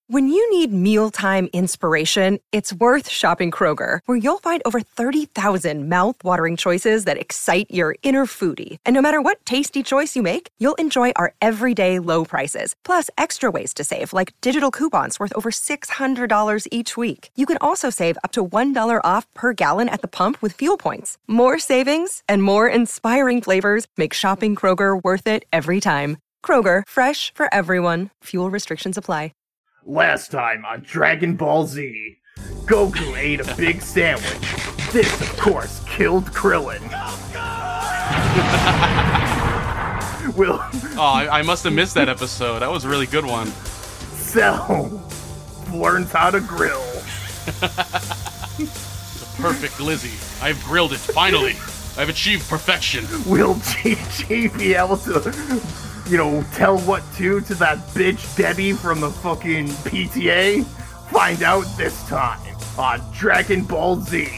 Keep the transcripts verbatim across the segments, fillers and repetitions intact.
When you need mealtime inspiration, it's worth shopping Kroger, where you'll find over thirty thousand mouth-watering choices that excite your inner foodie. And no matter what tasty choice you make, you'll enjoy our everyday low prices, plus extra ways to save, like digital coupons worth over six hundred dollars each week. You can also save up to one dollar off per gallon at the pump with fuel points. More savings and more inspiring flavors make shopping Kroger worth it every time. Kroger, fresh for everyone. Fuel restrictions apply. Last time on Dragon Ball Z, Goku ate a big sandwich. This, of course, killed Krillin. Will Oh, I, I must have missed that episode. That was a really good one. Cell learns how to grill. The perfect glizzy. I've grilled it, finally. I've achieved perfection. Will G G be able to, you know, tell what to to that bitch Debbie from the fucking P T A? Find out this time on Dragon Ball Z.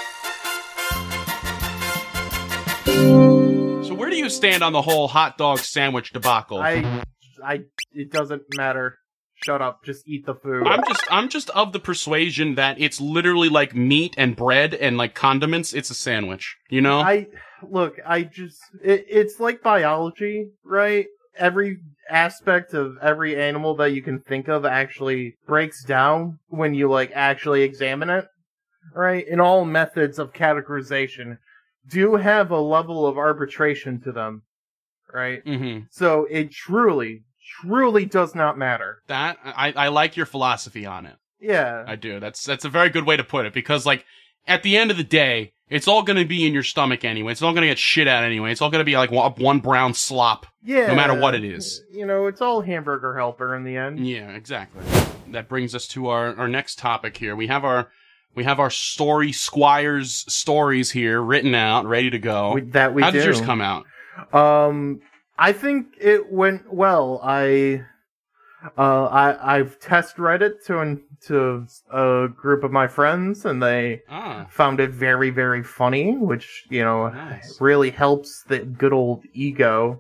So where do you stand on the whole hot dog sandwich debacle? I, I, it doesn't matter. Shut up. Just eat the food. I'm just, I'm just of the persuasion that it's literally like meat and bread and like condiments. It's a sandwich, you know? I, look, I just, it, it's like biology, right? Every aspect of every animal that you can think of actually breaks down when you, like, actually examine it, right? And all methods of categorization do have a level of arbitration to them, right? Mm-hmm. So it truly, truly does not matter. That, I, I like your philosophy on it. Yeah. I do. That's, that's a very good way to put it, because, like, at the end of the day, it's all gonna be in your stomach anyway. It's all gonna get shit out anyway. It's all gonna be like one, one brown slop. Yeah. No matter what it is. You know, it's all hamburger helper in the end. Yeah, exactly. That brings us to our, our next topic here. We have our, we have our story squires stories here written out, ready to go. We, that we How do. did yours come out? Um, I think it went well. I, uh, I, I've test read it to an, to a group of my friends, and they Ah. found it very, very funny, which, you know, Nice. really helps the good old ego.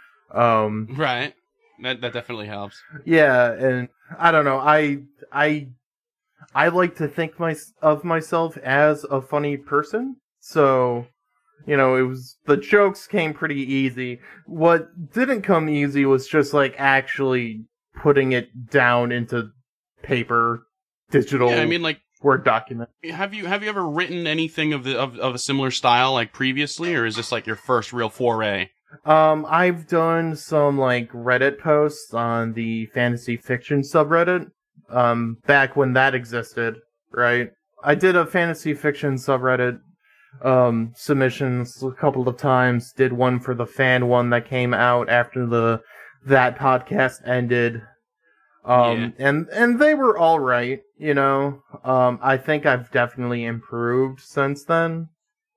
Um, Right. That that definitely helps. yeah, and I don't know, I, I, I like to think my, of myself as a funny person, so, you know, it was, the jokes came pretty easy. What didn't come easy was just, like, actually putting it down into paper, digital, Yeah, I mean, like, Word document. have you have you ever written anything of the of, of a similar style like previously, or is this like your first real foray? Um, I've done some, like, Reddit posts on the fantasy fiction subreddit, um, back when that existed, right? I did a fantasy fiction subreddit, um, submissions a couple of times, did one for the fan one that came out after the, that podcast ended, um, Yeah. and, and they were alright, you know, um, I think I've definitely improved since then.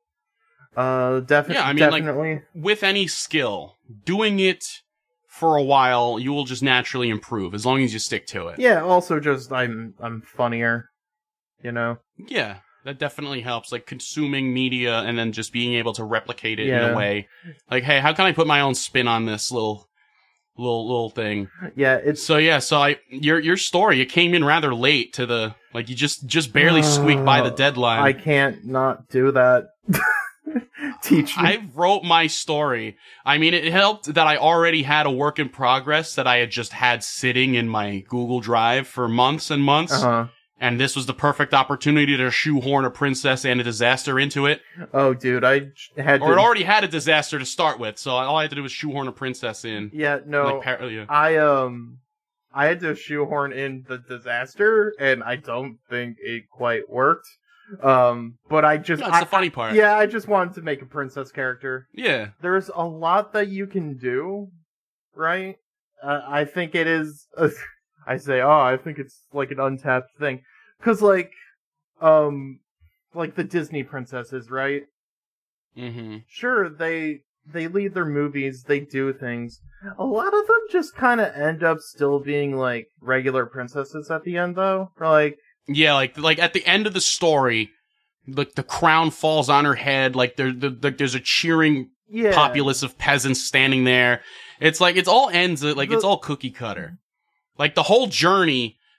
Uh, defi- Yeah, I mean, like, definitely. With any skill, doing it for a while, you will just naturally improve as long as you stick to it. Yeah, also just I'm I'm funnier, you know. Yeah, that definitely helps. Like consuming media and then just being able to replicate it in Yeah. a way. Like, hey, how can I put my own spin on this little, little, little thing? Yeah, it's So yeah, so I your your story, it came in rather late to the like you just just barely squeaked by the deadline. I can't not do that. Teach me. I wrote my story. I mean, it helped that I already had a work in progress that I had just had sitting in my Google Drive for months and months. Uh-huh. And this was the perfect opportunity to shoehorn a princess and a disaster into it. Oh, dude, I j- had Or it to. already had a disaster to start with, so all I had to do was shoehorn a princess in. Yeah, no. Like, par- yeah. I um, I had to shoehorn in the disaster, and I don't think it quite worked. Um, but I just No, it's I- the funny part. Yeah, I just wanted to make a princess character. Yeah. There's a lot that you can do, right? Uh, I think it is. Uh, I say, oh, I think it's like an untapped thing, because like, um, like the Disney princesses, right? Mm-hmm. Sure, they they lead their movies, they do things. A lot of them just kind of end up still being like regular princesses at the end, though. Or, like, Yeah, like like at the end of the story, like the crown falls on her head. Like there, the, the, there's a cheering yeah, populace of peasants standing there. It's like it's all ends like The- it's all cookie cutter. Like the whole journey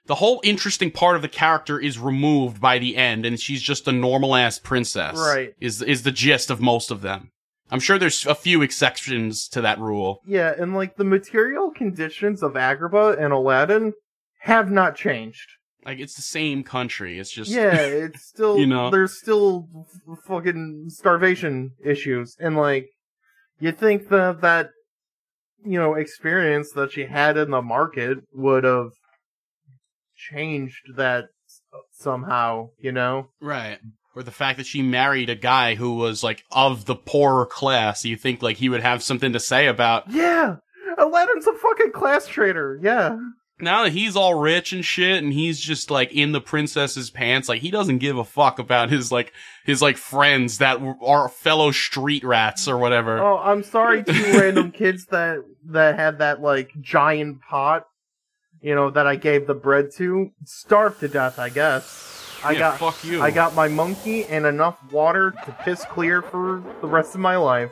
the whole interesting part of the character is removed by the end, and she's just a normal ass princess. Right. Is is the gist of most of them. I'm sure there's a few exceptions to that rule. Yeah, and like the material conditions of Agrabah and Aladdin have not changed. Like, it's the same country. It's just... Yeah, it's still... You know? There's still f- fucking starvation issues. And, like, you think that that, you know, experience that she had in the market would have changed that somehow, you know? Right. Or the fact that she married a guy who was, like, of the poorer class. You think, like, he would have something to say about... Yeah! Aladdin's a fucking class traitor, yeah. Now that he's all rich and shit, and he's just, like, in the princess's pants, like, he doesn't give a fuck about his, like, his, like, friends that are fellow street rats or whatever. Oh, I'm sorry, two random kids that, that had that, like, giant pot, you know, that I gave the bread to, starved to death, I guess. I Yeah, got, fuck you. I got my monkey and enough water to piss clear for the rest of my life.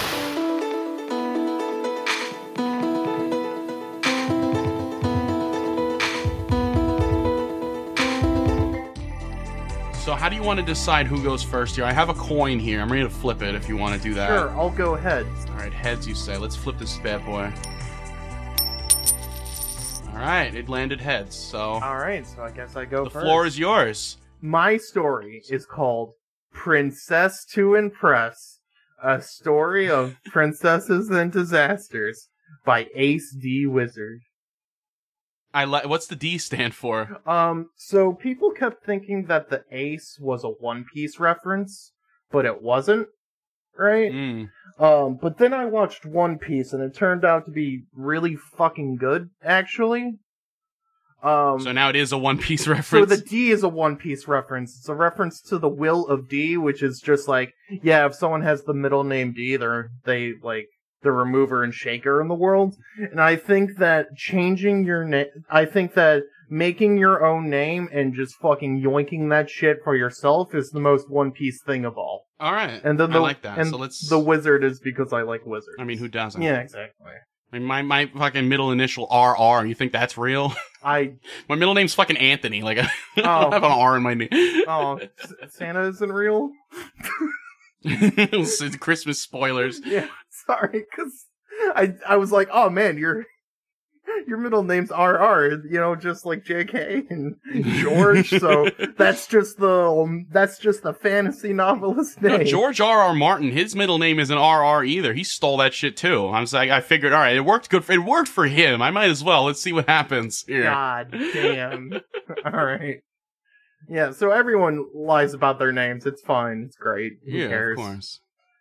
So how do you want to decide who goes first here? I have a coin here. I'm ready to flip it if you want to do that. Sure, I'll go ahead. Alright, heads you say. Let's flip this bad boy. Alright, it landed heads, so... Alright, so I guess I go the first. floor is yours. My story is called Princess to Impress, a story of princesses and disasters by Ace D. Wizard. I li- What's the D stand for? Um, so people kept thinking that the Ace was a One Piece reference, but it wasn't, right? Mm. Um, but then I watched One Piece, and it turned out to be really fucking good, actually. Um, So now it is a One Piece so reference? the D is a One Piece reference. It's a reference to the will of D, which is just like, yeah, if someone has the middle name D, they're, they, like, the remover and shaker in the world. And I think that changing your name, I think that making your own name and just fucking yoinking that shit for yourself is the most One Piece thing of all. Alright, And then the, I like that. And So let's... the wizard is because I like wizards. I mean, who doesn't? Yeah, exactly. I mean, my, my fucking middle initial R R, you think that's real? I, My middle name's fucking Anthony, like, I Oh. don't have an R in my name. oh, S- Santa isn't real? It's Christmas spoilers. Yeah, sorry, because I, I was like, oh man, your, your middle name's R R, you know, just like J K and George, so that's just the, um, that's just the fantasy novelist name. No, George R. R. Martin, his middle name isn't R R either. He stole that shit too. I was like, I figured, all right, it worked good. For, it worked for him. I might as well. Let's see what happens here. God damn. Alright. Yeah, so everyone lies about their names. It's fine. It's great. Who Yeah, cares? of course.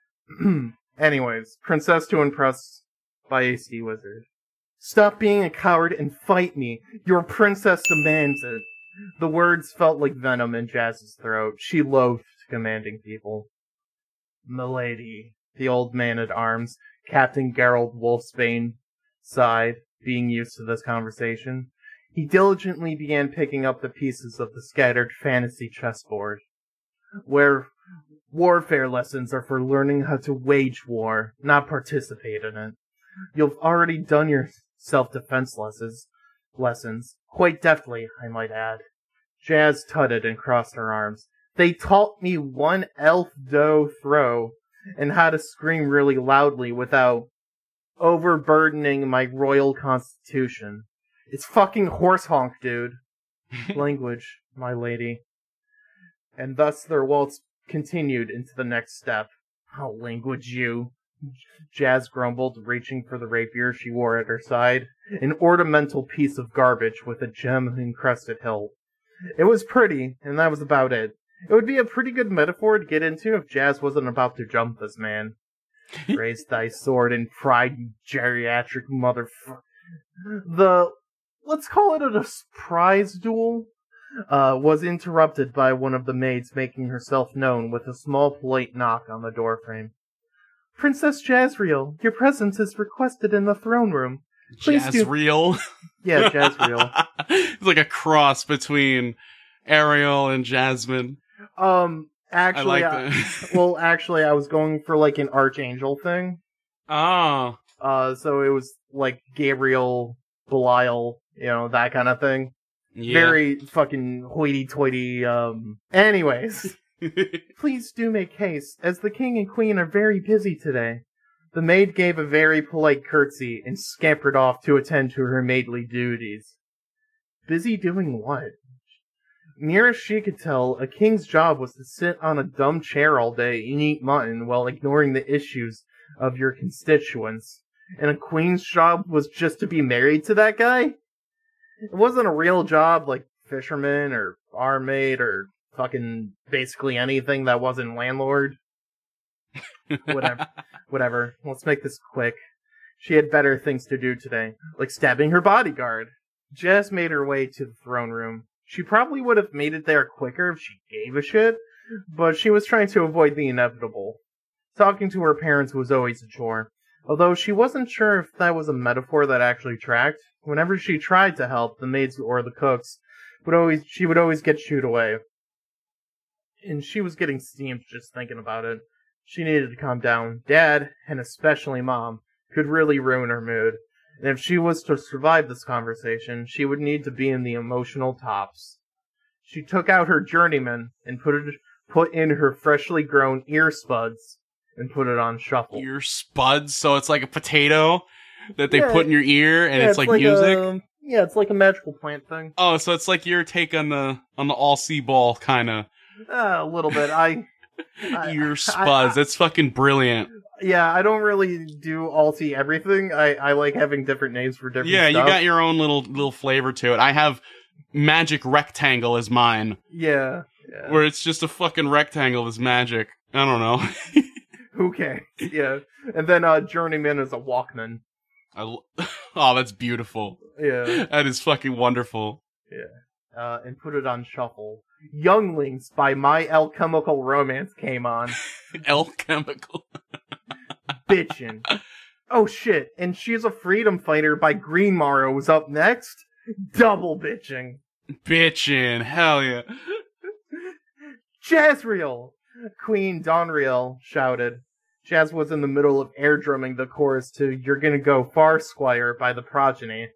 Anyways, Princess to Impress by A C Wizard. Stop being a coward and fight me. Your princess demands it. The words felt like venom in Jazz's throat. She loathed commanding people. Milady, the old man at arms, Captain Gerald Wolfsbane, sighed, being used to this conversation. He diligently began picking up the pieces of the scattered fantasy chessboard. Where warfare lessons are for learning how to wage war, not participate in it. You've already done your self-defense lessons, lessons, quite deftly, I might add. Jazz tutted and crossed her arms. They taught me one elf dough throw, and how to scream really loudly without overburdening my royal constitution. It's fucking horse honk, dude. Language, my lady. And thus their waltz continued into the next step. Oh, language you. Jazz grumbled, reaching for the rapier she wore at her side. An ornamental piece of garbage with a gem-encrusted hilt. It was pretty, and that was about it. It would be a pretty good metaphor to get into if Jazz wasn't about to jump this man. Raise thy sword in pride, you geriatric motherfucker. The, let's call it a surprise duel, uh, was interrupted by one of the maids making herself known with a small polite knock on the doorframe. Princess Jazriel, your presence is requested in the throne room. Please do- Jazriel? Yeah, Jazriel. It's like a cross between Ariel and Jasmine. Um, actually, I like I, that. well, actually, I was going for like an archangel thing. Oh. Uh, so it was like Gabriel, Belial, you know, that kind of thing. Yeah. Very fucking hoity-toity, um... Anyways. Please do make haste, as the king and queen are very busy today. The maid gave a very polite curtsy and scampered off to attend to her maidly duties. Busy doing what? Near as she could tell, a king's job was to sit on a dumb chair all day and eat mutton while ignoring the issues of your constituents. And a queen's job was just to be married to that guy? It wasn't a real job like fisherman or barmaid or fucking basically anything that wasn't landlord. Whatever. Whatever. Let's make this quick. She had better things to do today, like stabbing her bodyguard. Jazz made her way to the throne room. She probably would have made it there quicker if she gave a shit, but she was trying to avoid the inevitable. Talking to her parents was always a chore, although she wasn't sure if that was a metaphor that actually tracked. Whenever she tried to help, the maids or the cooks would always she would always get shooed away. And she was getting steamed just thinking about it. She needed to calm down. Dad, and especially Mom, could really ruin her mood. And if she was to survive this conversation, she would need to be in the emotional tops. She took out her journeyman and put it put in her freshly grown ear spuds and put it on shuffle. Ear spuds, so it's like a potato that they Yeah, put in your ear, and yeah, it's, like, like music. A, yeah, it's like a magical plant thing. Oh, so it's like your take on the on the all see ball kind of. Uh, a little bit. I, I ear spuds. I, I, That's fucking brilliant. Yeah, I don't really do alti everything. I, I like having different names for different yeah, stuff. You got your own little little flavor to it. I have magic rectangle as mine. Yeah, yeah. Where it's just a fucking rectangle that's magic. I don't know. Who cares? Yeah. And then uh, Journeyman is a Walkman. I l- oh, that's beautiful. Yeah. That is fucking wonderful. Yeah. Uh, and put it on shuffle. Younglings by My Alchemical Romance came on. Alchemical. Bitchin'. Oh shit, and She's a Freedom Fighter by Green Morrow was up next. Double bitching. Bitchin', hell yeah. Jazriel! Queen Donriel shouted. Jazz was in the middle of air drumming the chorus to You're Gonna Go Far, Squire by the Progeny.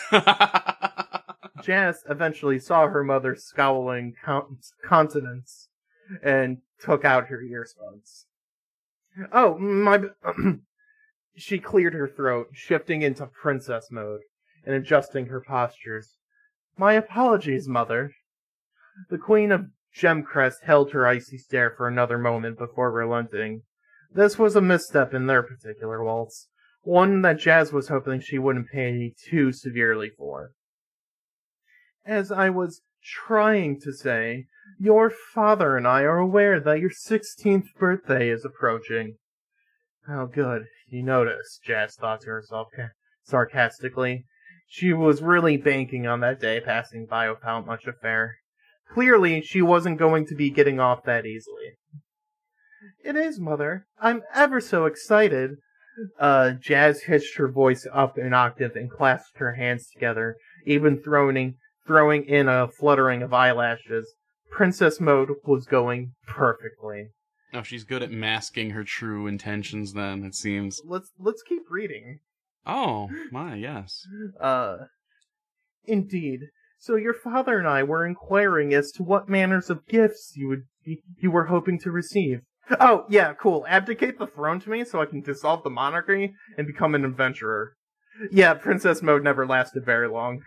Jazz eventually saw her mother's scowling countenance and took out her earbuds. Oh, my... She cleared her throat, shifting into princess mode and adjusting her postures. My apologies, mother. The Queen of Gemcrest held her icy stare for another moment before relenting. This was a misstep in their particular waltz, one that Jazz was hoping she wouldn't pay too severely for. As I was trying to say, your father and I are aware that your sixteenth birthday is approaching. Oh, good. You noticed, Jazz thought to herself ca- sarcastically. She was really banking on that day passing by without much affair. Clearly, she wasn't going to be getting off that easily. It is, Mother. I'm ever so excited. Uh, Jazz hitched her voice up an octave and clasped her hands together, even throwing, throwing in a fluttering of eyelashes. Princess mode was going perfectly. Oh, she's good at masking her true intentions then, it seems. Let's let's keep reading. Oh, my, yes. Uh, indeed. So your father and I were inquiring as to what manners of gifts you would you were hoping to receive. Oh, yeah, cool. Abdicate the throne to me so I can dissolve the monarchy and become an adventurer. Yeah, princess mode never lasted very long.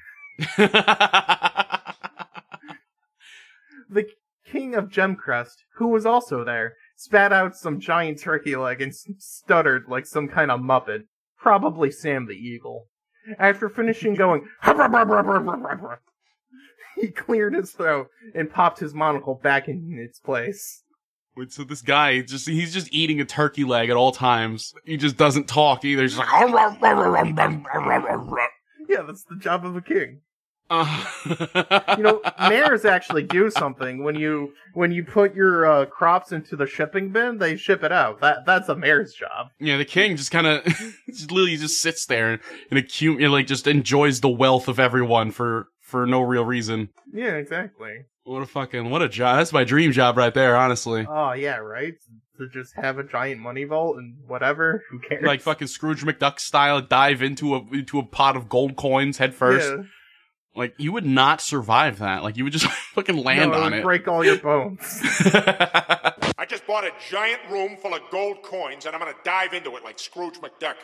The King of Gemcrest, who was also there, spat out some giant turkey leg and stuttered like some kind of muppet. Probably Sam the Eagle. After finishing going, he cleared his throat and popped his monocle back in its place. Wait, so this guy, just he's just eating a turkey leg at all times. He just doesn't talk either. He's just like... Yeah, that's the job of a king. Uh. You know, mayors actually do something. When you when you put your uh, crops into the shipping bin, they ship it out. That That's a mayor's job. Yeah, the king just kind of, just literally just sits there and accu- and like just enjoys the wealth of everyone for, for no real reason. Yeah, exactly. What a fucking, what a job. That's my dream job right there, honestly. Oh, yeah, right? To just have a giant money vault and whatever, who cares? Like fucking Scrooge McDuck style, dive into a into a pot of gold coins head first. Yeah. Like, you would not survive that. Like, you would just fucking land no, it on would it. break all your bones. I just bought a giant room full of gold coins, and I'm gonna dive into it like Scrooge McDuck.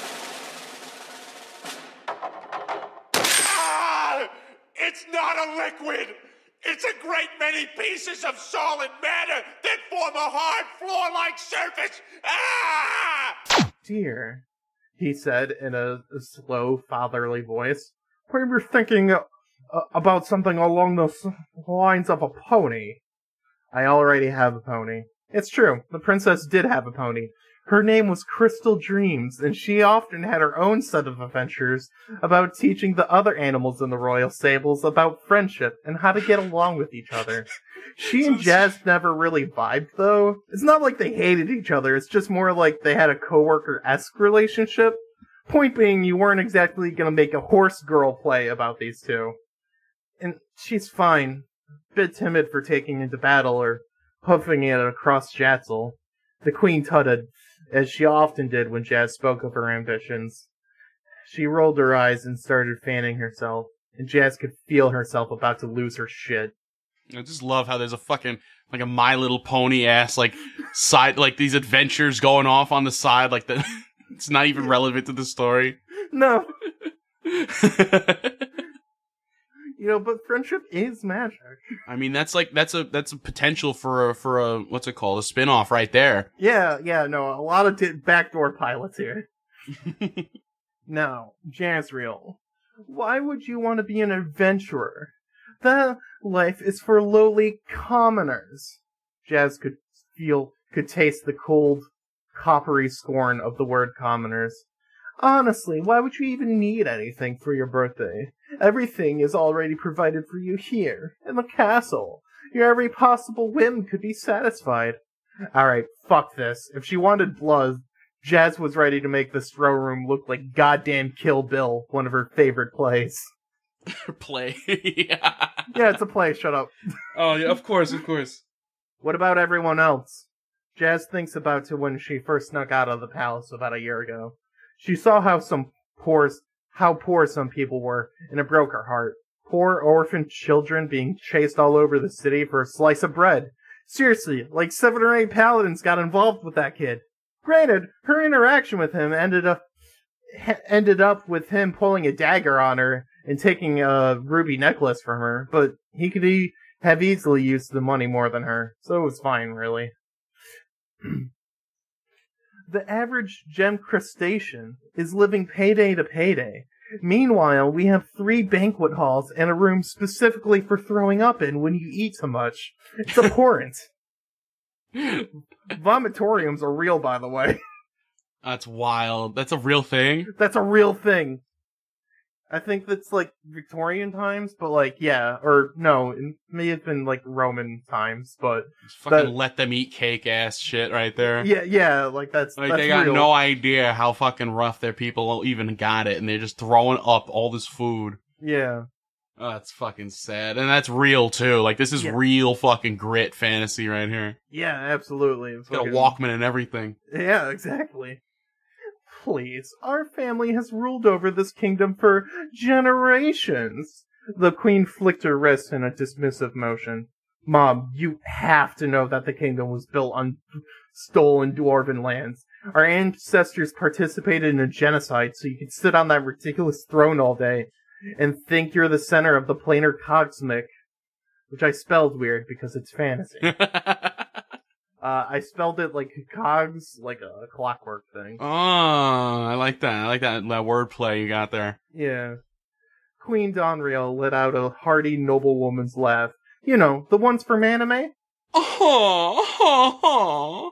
Ah! It's not a liquid! It's a great many pieces of solid matter that form a hard floor-like surface! Ah! Dear, he said in a, a slow, fatherly voice. We were thinking uh, about something along the lines of a pony. I already have a pony. It's true, the princess did have a pony. Her name was Crystal Dreams, and she often had her own set of adventures about teaching the other animals in the royal stables about friendship and how to get along with each other. She and Jazz never really vibed, though. It's not like they hated each other, it's just more like they had a coworker-esque relationship. Point being, you weren't exactly gonna make a horse girl play about these two. And she's fine. A bit timid for taking into battle or puffing it across Jatzel. The queen tutted, as she often did when Jazz spoke of her ambitions. She rolled her eyes and started fanning herself, and Jazz could feel herself about to lose her shit. I just love how there's a fucking, like a My Little Pony ass, like, side, like these adventures going off on the side, like the... It's not even relevant to the story. No. You know, but friendship is magic. I mean, that's like that's a that's a potential for a for a what's it called a spin-off right there. Yeah, yeah, no, a lot of t- backdoor pilots here. Now, Jazriel, why would you want to be an adventurer? That life is for lowly commoners. Jazz could feel, could taste the cold, coppery scorn of the word commoners. Honestly, why would you even need anything for your birthday? Everything is already provided for you here, in the castle. Your every possible whim could be satisfied. Alright, fuck this. If she wanted blood, Jazz was ready to make the Stro Room look like goddamn Kill Bill, one of her favorite plays. Play. Yeah. Yeah, it's a play, shut up. Oh, yeah, of course, of course. What about everyone else? Jazz thinks about to when she first snuck out of the palace about a year ago. She saw how some poor, how poor some people were, and it broke her heart. Poor orphaned children being chased all over the city for a slice of bread. Seriously, like seven or eight paladins got involved with that kid. Granted, her interaction with him ended up ended up with him pulling a dagger on her and taking a ruby necklace from her, but he could e- have easily used the money more than her, so it was fine, really. The average gem crustacean is living payday to payday. Meanwhile, we have three banquet halls and a room specifically for throwing up in when you eat too much. It's abhorrent. Vomitoriums are real, by the way. That's wild. That's a real thing? That's a real thing. I think that's like Victorian times, but like, yeah, or no, it may have been like Roman times, but Just fucking that, let them eat cake ass shit right there. yeah, yeah, like that's Like, that's they got real. no idea how fucking rough their people even got it, and they're just throwing up all this food. Yeah, Oh, that's fucking sad. And that's real, too. Like, this is Yeah. real fucking grit fantasy right here. yeah, absolutely. It's got a Fucking- Walkman and everything. Yeah, exactly. Please, our family has ruled over this kingdom for generations. The queen flicked her wrist in a dismissive motion. Mom, you have to know that the kingdom was built on stolen dwarven lands. Our ancestors participated in a genocide so you could sit on that ridiculous throne all day and think you're the center of the planar cosmic. Which I spelled weird because it's fantasy. Uh, I spelled it like cogs, like a clockwork thing. Oh, I like that. I like that, that wordplay you got there. Yeah. Queen Donriel let out a hearty noblewoman's laugh. You know, the ones from anime? Oh,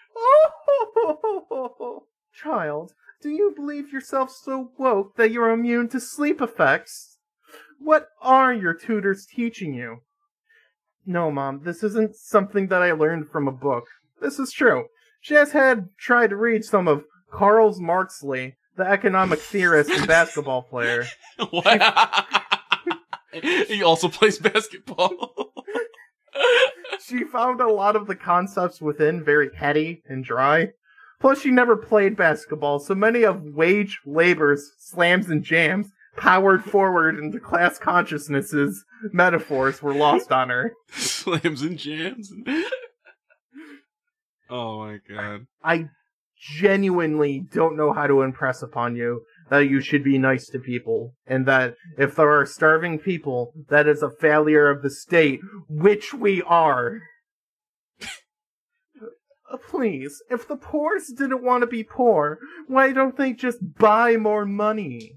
Child, do you believe yourself so woke that you're immune to sleep effects? What are your tutors teaching you? No, Mom, this isn't something that I learned from a book. This is true. Jazz had tried to read some of Karl Marxley, the economic theorist and basketball player. What? He also plays basketball. She found a lot of the concepts within very heady and dry. Plus, she never played basketball, so many of wage labor's slams and jams powered forward into class consciousnesses metaphors were lost on her. Slams and jams. Oh my god. I genuinely don't know how to impress upon you that you should be nice to people, and that if there are starving people, that is a failure of the state, which we are. Please, if the poors didn't want to be poor, why don't they just buy more money?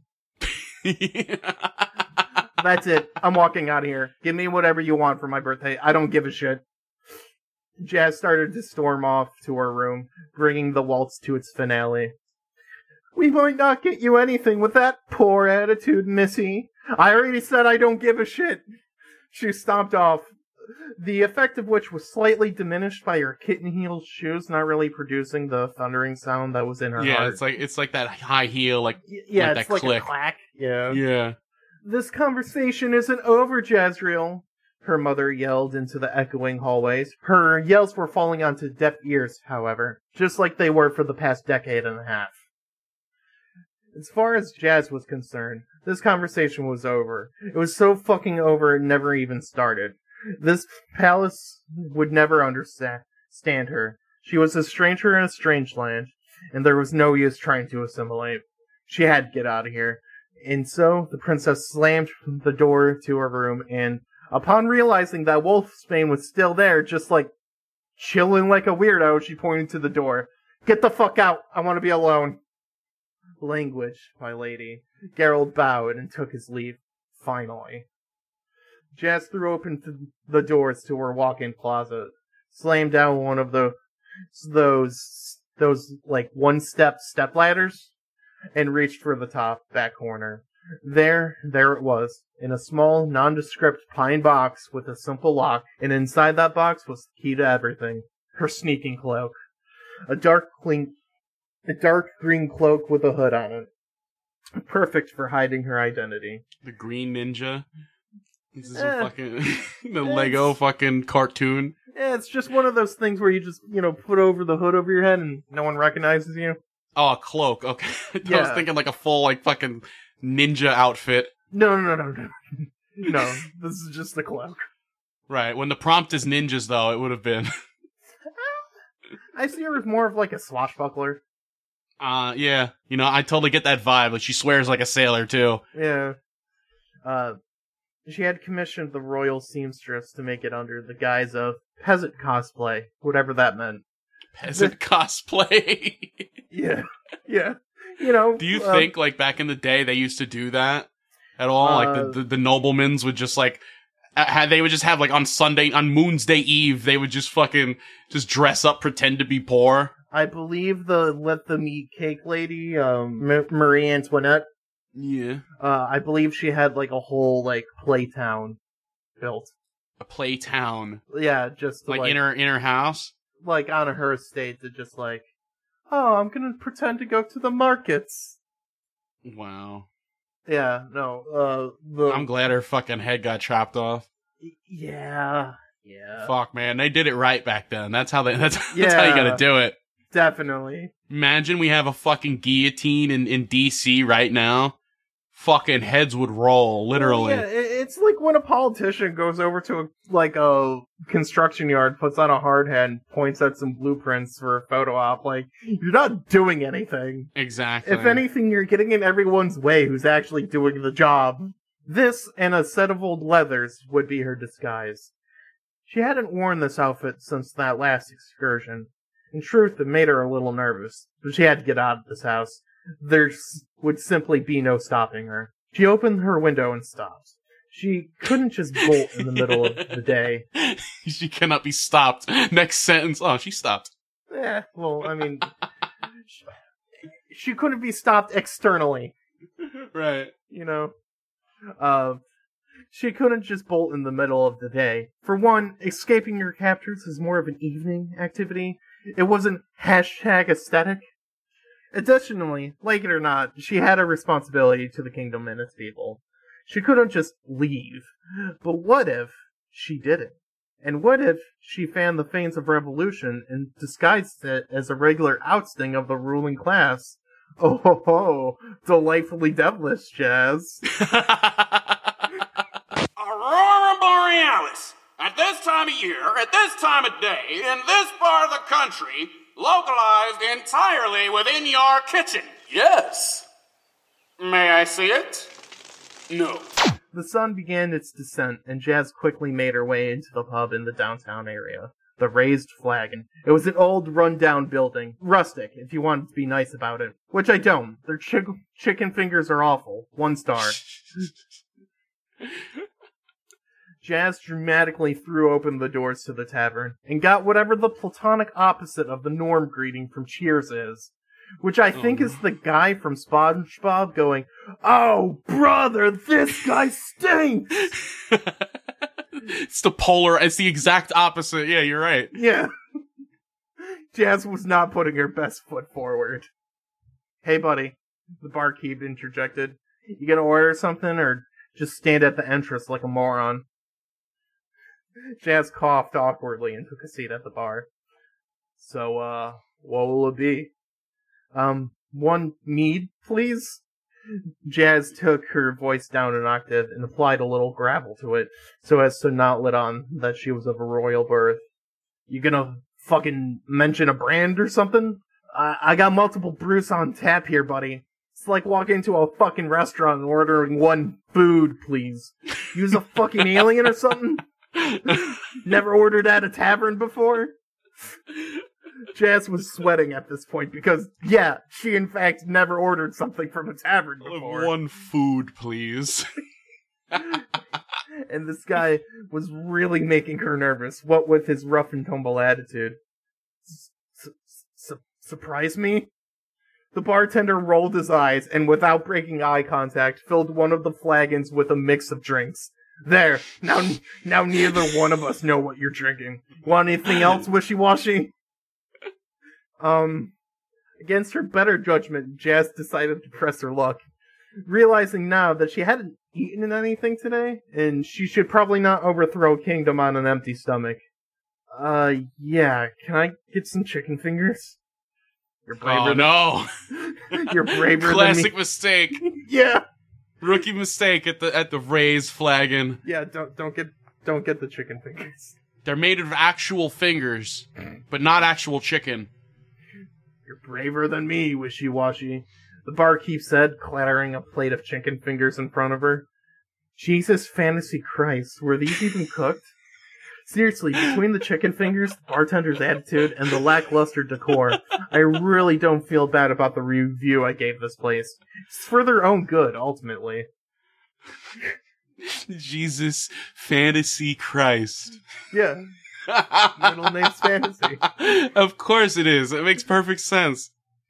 That's it. I'm walking out of here. Give me whatever you want for my birthday. I don't give a shit. Jazz started to storm off to her room, bringing the waltz to its finale. We might not get you anything with that poor attitude, Missy. I already said I don't give a shit. She stomped off, the effect of which was slightly diminished by her kitten heel shoes not really producing the thundering sound that was in her yeah, heart. it's like it's like that high heel, like Y- yeah, like it's that like click. a clack. Yeah. Yeah. This conversation isn't over, Jazriel, her mother yelled into the echoing hallways. Her yells were falling onto deaf ears, however, just like they were for the past decade and a half. As far as Jazz was concerned, this conversation was over. It was so fucking over it never even started. This palace would never understand her. She was a stranger in a strange land, and there was no use trying to assimilate. She had to get out of here. And so, the princess slammed the door to her room, and upon realizing that Wolfsbane was still there, just like, chilling like a weirdo, she pointed to the door. Get the fuck out! I want to be alone! Language, my lady. Geralt bowed and took his leave. Finally. Jazz threw open th- the doors to her walk-in closet, slammed down one of the those those like one-step step ladders, and reached for the top back corner. There, there it was, in a small, nondescript pine box with a simple lock, and inside that box was the key to everything: her sneaking cloak, a dark clean, a dark green cloak with a hood on it, perfect for hiding her identity. The Green Ninja. This is Eh, a fucking the Lego fucking cartoon. Yeah, it's just one of those things where you just, you know, put over the hood over your head and no one recognizes you. Oh, a cloak. Okay, I was Yeah. thinking like a full like fucking ninja outfit. No, no, no, no, no. No, this is just the cloak. Right. When the prompt is ninjas, though, it would have been. I see her as more of like a swashbuckler. Uh, yeah. You know, I totally get that vibe. Like she swears like a sailor too. Yeah. Uh, she had commissioned the royal seamstress to make it under the guise of peasant cosplay, whatever that meant. Peasant cosplay. Yeah, yeah. You know. Do you uh, think like back in the day they used to do that at all? Uh, like the, the the noblemans would just like. Had they would just have like on Sunday on Moon's Day Eve they would just fucking just dress up, pretend to be poor. I believe the let them eat cake lady, um, M- Marie Antoinette. Yeah, Uh, I believe she had like a whole like playtown built. a play town Yeah, just to, like, like in her in her house. like on her estate to just like, oh, I'm gonna pretend to go to the markets. Wow, Yeah, no, uh, the I'm glad her fucking head got chopped off. yeah, yeah, Fuck, man, they did it right back then. That's how they. That's, that's how you Yeah. gotta do it. definitely. Imagine we have a fucking guillotine in in D C right now. Fucking heads would roll, literally. Well, yeah, it- it's like when a politician goes over to a, like a construction yard, puts on a hard hat, and points at some blueprints for a photo op. Like, you're not doing anything. Exactly. If anything, you're getting in everyone's way who's actually doing the job. This and a set of old leathers would be her disguise. She hadn't worn this outfit since that last excursion. In truth, it made her a little nervous, but she had to get out of this house. There s- would simply be no stopping her. She opened her window and stopped. She couldn't just bolt in the middle of the day. She cannot be stopped. Next sentence. Oh, she stopped. Eh, well, I mean, she, she couldn't be stopped externally. Right. You know, uh, she couldn't just bolt in the middle of the day. For one, escaping your captors is more of an evening activity. It wasn't hashtag aesthetic. Additionally, like it or not, she had a responsibility to the kingdom and its people. She couldn't just leave. But what if she didn't? And what if she fanned the flames of revolution and disguised it as a regular ousting of the ruling class Oh ho ho, delightfully devilish, Jazz. Aurora Borealis. At this time of year, at this time of day, in this part of the country, localized entirely within your kitchen. Yes. May I see it? No. The sun began its descent, and Jazz quickly made her way into the pub in the downtown area. The Raised Flagon. It was an old, run-down building. Rustic, if you wanted to be nice about it. Which I don't. Their chick- chicken fingers are awful. One star. Jazz dramatically threw open the doors to the tavern, and got whatever the platonic opposite of the norm greeting from Cheers is. Which I think oh. is the guy from SpongeBob going, "Oh, brother, this guy stinks!" It's the polar, it's the exact opposite. Yeah, you're right. Yeah. Jazz was not putting her best foot forward. "Hey, buddy," the barkeep interjected. "You gonna order something, or just stand at the entrance like a moron?" Jazz coughed awkwardly and took a seat at the bar. "So, uh, what will it be?" Um, one mead, please?" Jazz took her voice down an octave and applied a little gravel to it, so as to not let on that she was of a royal birth. "You gonna fucking mention a brand or something? I, I got multiple brews on tap here, buddy. It's like walking into a fucking restaurant and ordering one food, please. Use a fucking alien or something? Never ordered at a tavern before?" Jazz was sweating at this point because, yeah, she in fact never ordered something from a tavern before. One food, please. And this guy was really making her nervous, what with his rough and tumble attitude. S- su- surprise me? The bartender rolled his eyes and, without breaking eye contact, filled one of the flagons with a mix of drinks. "There, now now neither one of us know what you're drinking. Want anything else, wishy-washy?" Um, against her better judgment, Jazz decided to press her luck, realizing now that she hadn't eaten anything today, and she should probably not overthrow a kingdom on an empty stomach. Uh, yeah, can I get some chicken fingers? You're braver Oh, than- no. You're braver Classic than me. mistake. Yeah. Rookie mistake at the at the Raised Flagon. Yeah, don't don't get don't get the chicken fingers. They're made of actual fingers, but not actual chicken. You're braver than me, wishy-washy, the barkeep said, clattering a plate of chicken fingers in front of her. Jesus fantasy Christ, were these even cooked? Seriously, between the chicken fingers, the bartender's attitude, and the lackluster decor, I really don't feel bad about the review I gave this place. It's for their own good, ultimately. Jesus fantasy Christ. Yeah. Middle name's Fantasy. Of course it is. It makes perfect sense.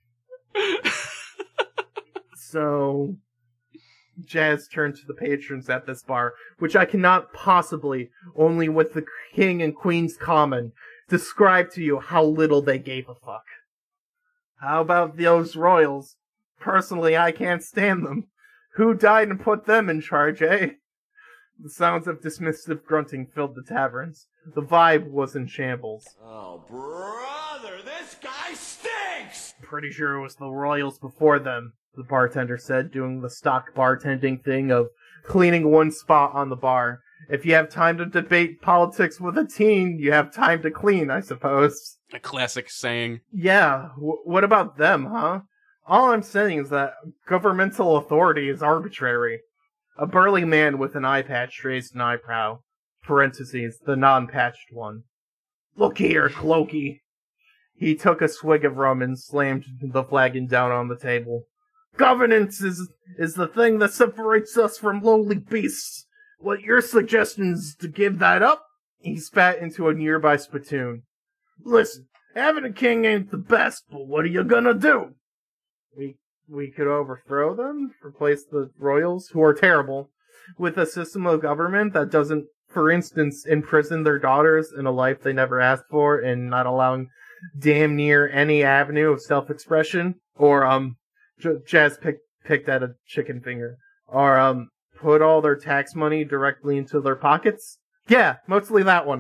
So, Jazz turned to the patrons at this bar, which I cannot possibly, only with the king and queen's common, describe to you how little they gave a fuck. "How about those royals? Personally, I can't stand them. Who died and put them in charge, eh?" The sounds of dismissive grunting filled the taverns. The vibe was in shambles. Oh, brother, this guy stinks! "Pretty sure it was the royals before them," the bartender said, doing the stock bartending thing of cleaning one spot on the bar. If you have time to debate politics with a teen, you have time to clean, I suppose. A classic saying. Yeah, w- what about them, huh? All I'm saying is that governmental authority is arbitrary. A burly man with an eye patch raised an eyebrow. Parentheses, the non-patched one. "Look here, Clokey." He took a swig of rum and slammed the flagon down on the table. "Governance is, is the thing that separates us from lowly beasts. What your suggestion is to give that up?" He spat into a nearby spittoon. "Listen, having a king ain't the best, but what are you gonna do?" We we could overthrow them, replace the royals, who are terrible, with a system of government that doesn't, for instance, imprison their daughters in a life they never asked for and not allowing damn near any avenue of self-expression. Or, um, J- Jazz picked, picked at a chicken finger. Or, um, put all their tax money directly into their pockets. Yeah, mostly that one.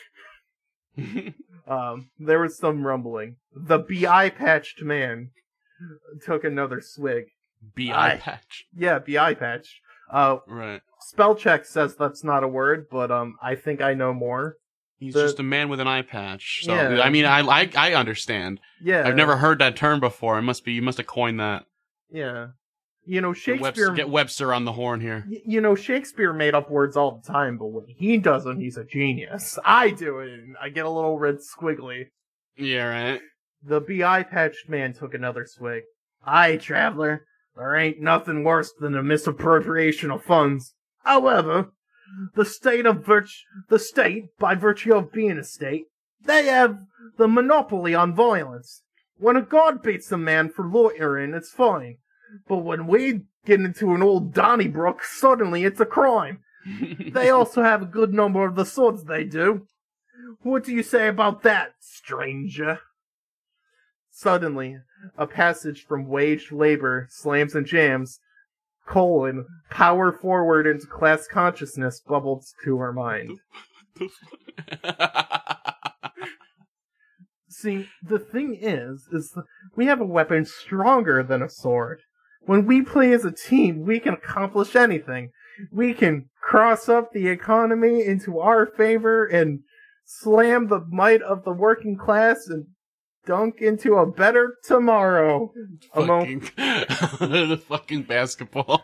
um, there was some rumbling. The B I-patched man, took another swig. B I I- patch. Yeah, B I patch. Uh, Right. spell check says that's not a word, but um, I think I know more. He's The- just a man with an eye patch. So Yeah. I mean, I, I I understand. Yeah, I've never heard that term before. It must be you must have coined that. Yeah, you know Get Shakespeare. Webster, get Webster on the horn here. y- You know Shakespeare made up words all the time, but when he does them, he's a genius. I do it, and I get a little red squiggly. Yeah, right. The B I patched man took another swig. Aye, traveler, there ain't nothing worse than a misappropriation of funds. However, the state of virt- the state, by virtue of being a state, they have the monopoly on violence. When a god beats a man for loitering, it's fine. But when we get into an old Donnybrook, suddenly it's a crime. They also have a good number of the swords, they do. What do you say about that, stranger? Suddenly, a passage from waged labor, slams and jams, colon, power forward into class consciousness bubbled to her mind. See, the thing is, is that we have a weapon stronger than a sword. When we play as a team, we can accomplish anything. We can cross up the economy into our favor and slam the might of the working class and dunk into a better tomorrow. A mo- fucking, the fucking basketball.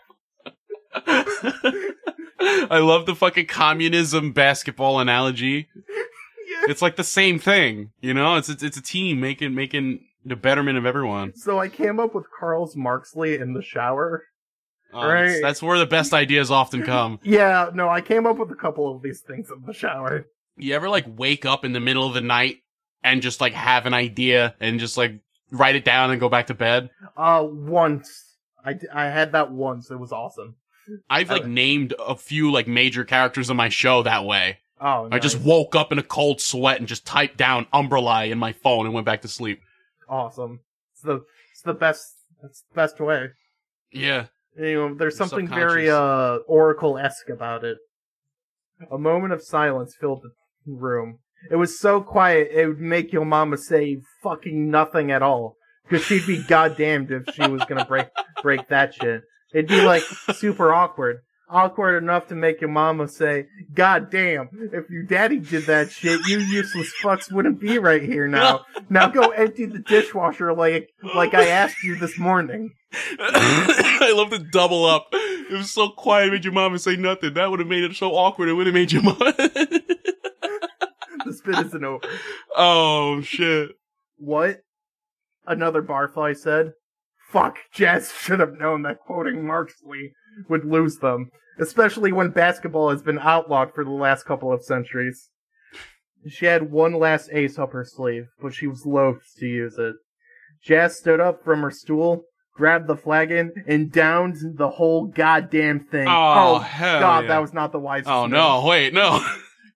I love the fucking communism basketball analogy. Yeah. It's like the same thing, you know. It's it's, it's a team making making the betterment of everyone. So I came up with Carl's Marxley in the shower. Uh, Right. that's, that's where the best ideas often come. Yeah, no, I came up with a couple of these things in the shower. You ever like wake up in the middle of the night and just like have an idea and just like write it down and go back to bed? Uh, once. I, d- I had that once. It was awesome. I've like Uh, named a few like major characters on my show that way. Oh, I just nice. woke up in a cold sweat and just typed down Umbrella in my phone and went back to sleep. Awesome. It's the it's the best. It's the best way. Yeah. You know, there's You're something very subconscious. uh Oracle-esque about it. A moment of silence filled the room. It was so quiet it would make your mama say fucking nothing at all, because she'd be goddamned if she was gonna break break that shit. It'd be like super awkward. Awkward enough to make your mama say, God damn, if your daddy did that shit, you useless fucks wouldn't be right here now. Now go empty the dishwasher like like I asked you this morning. I love the double up. It was so quiet, it made your mama say nothing. That would have made it so awkward, it would have made your mama. The spit isn't over. Oh, shit. What? Another barfly said. Fuck, Jazz should have known that quoting Marxley would lose them, especially when basketball has been outlawed for the last couple of centuries. She had one last ace up her sleeve, but she was loath to use it. Jazz stood up from her stool, grabbed the flagon, and downed the whole goddamn thing. Oh, hell God, yeah. that was not the wisest Oh, move. no, wait, no.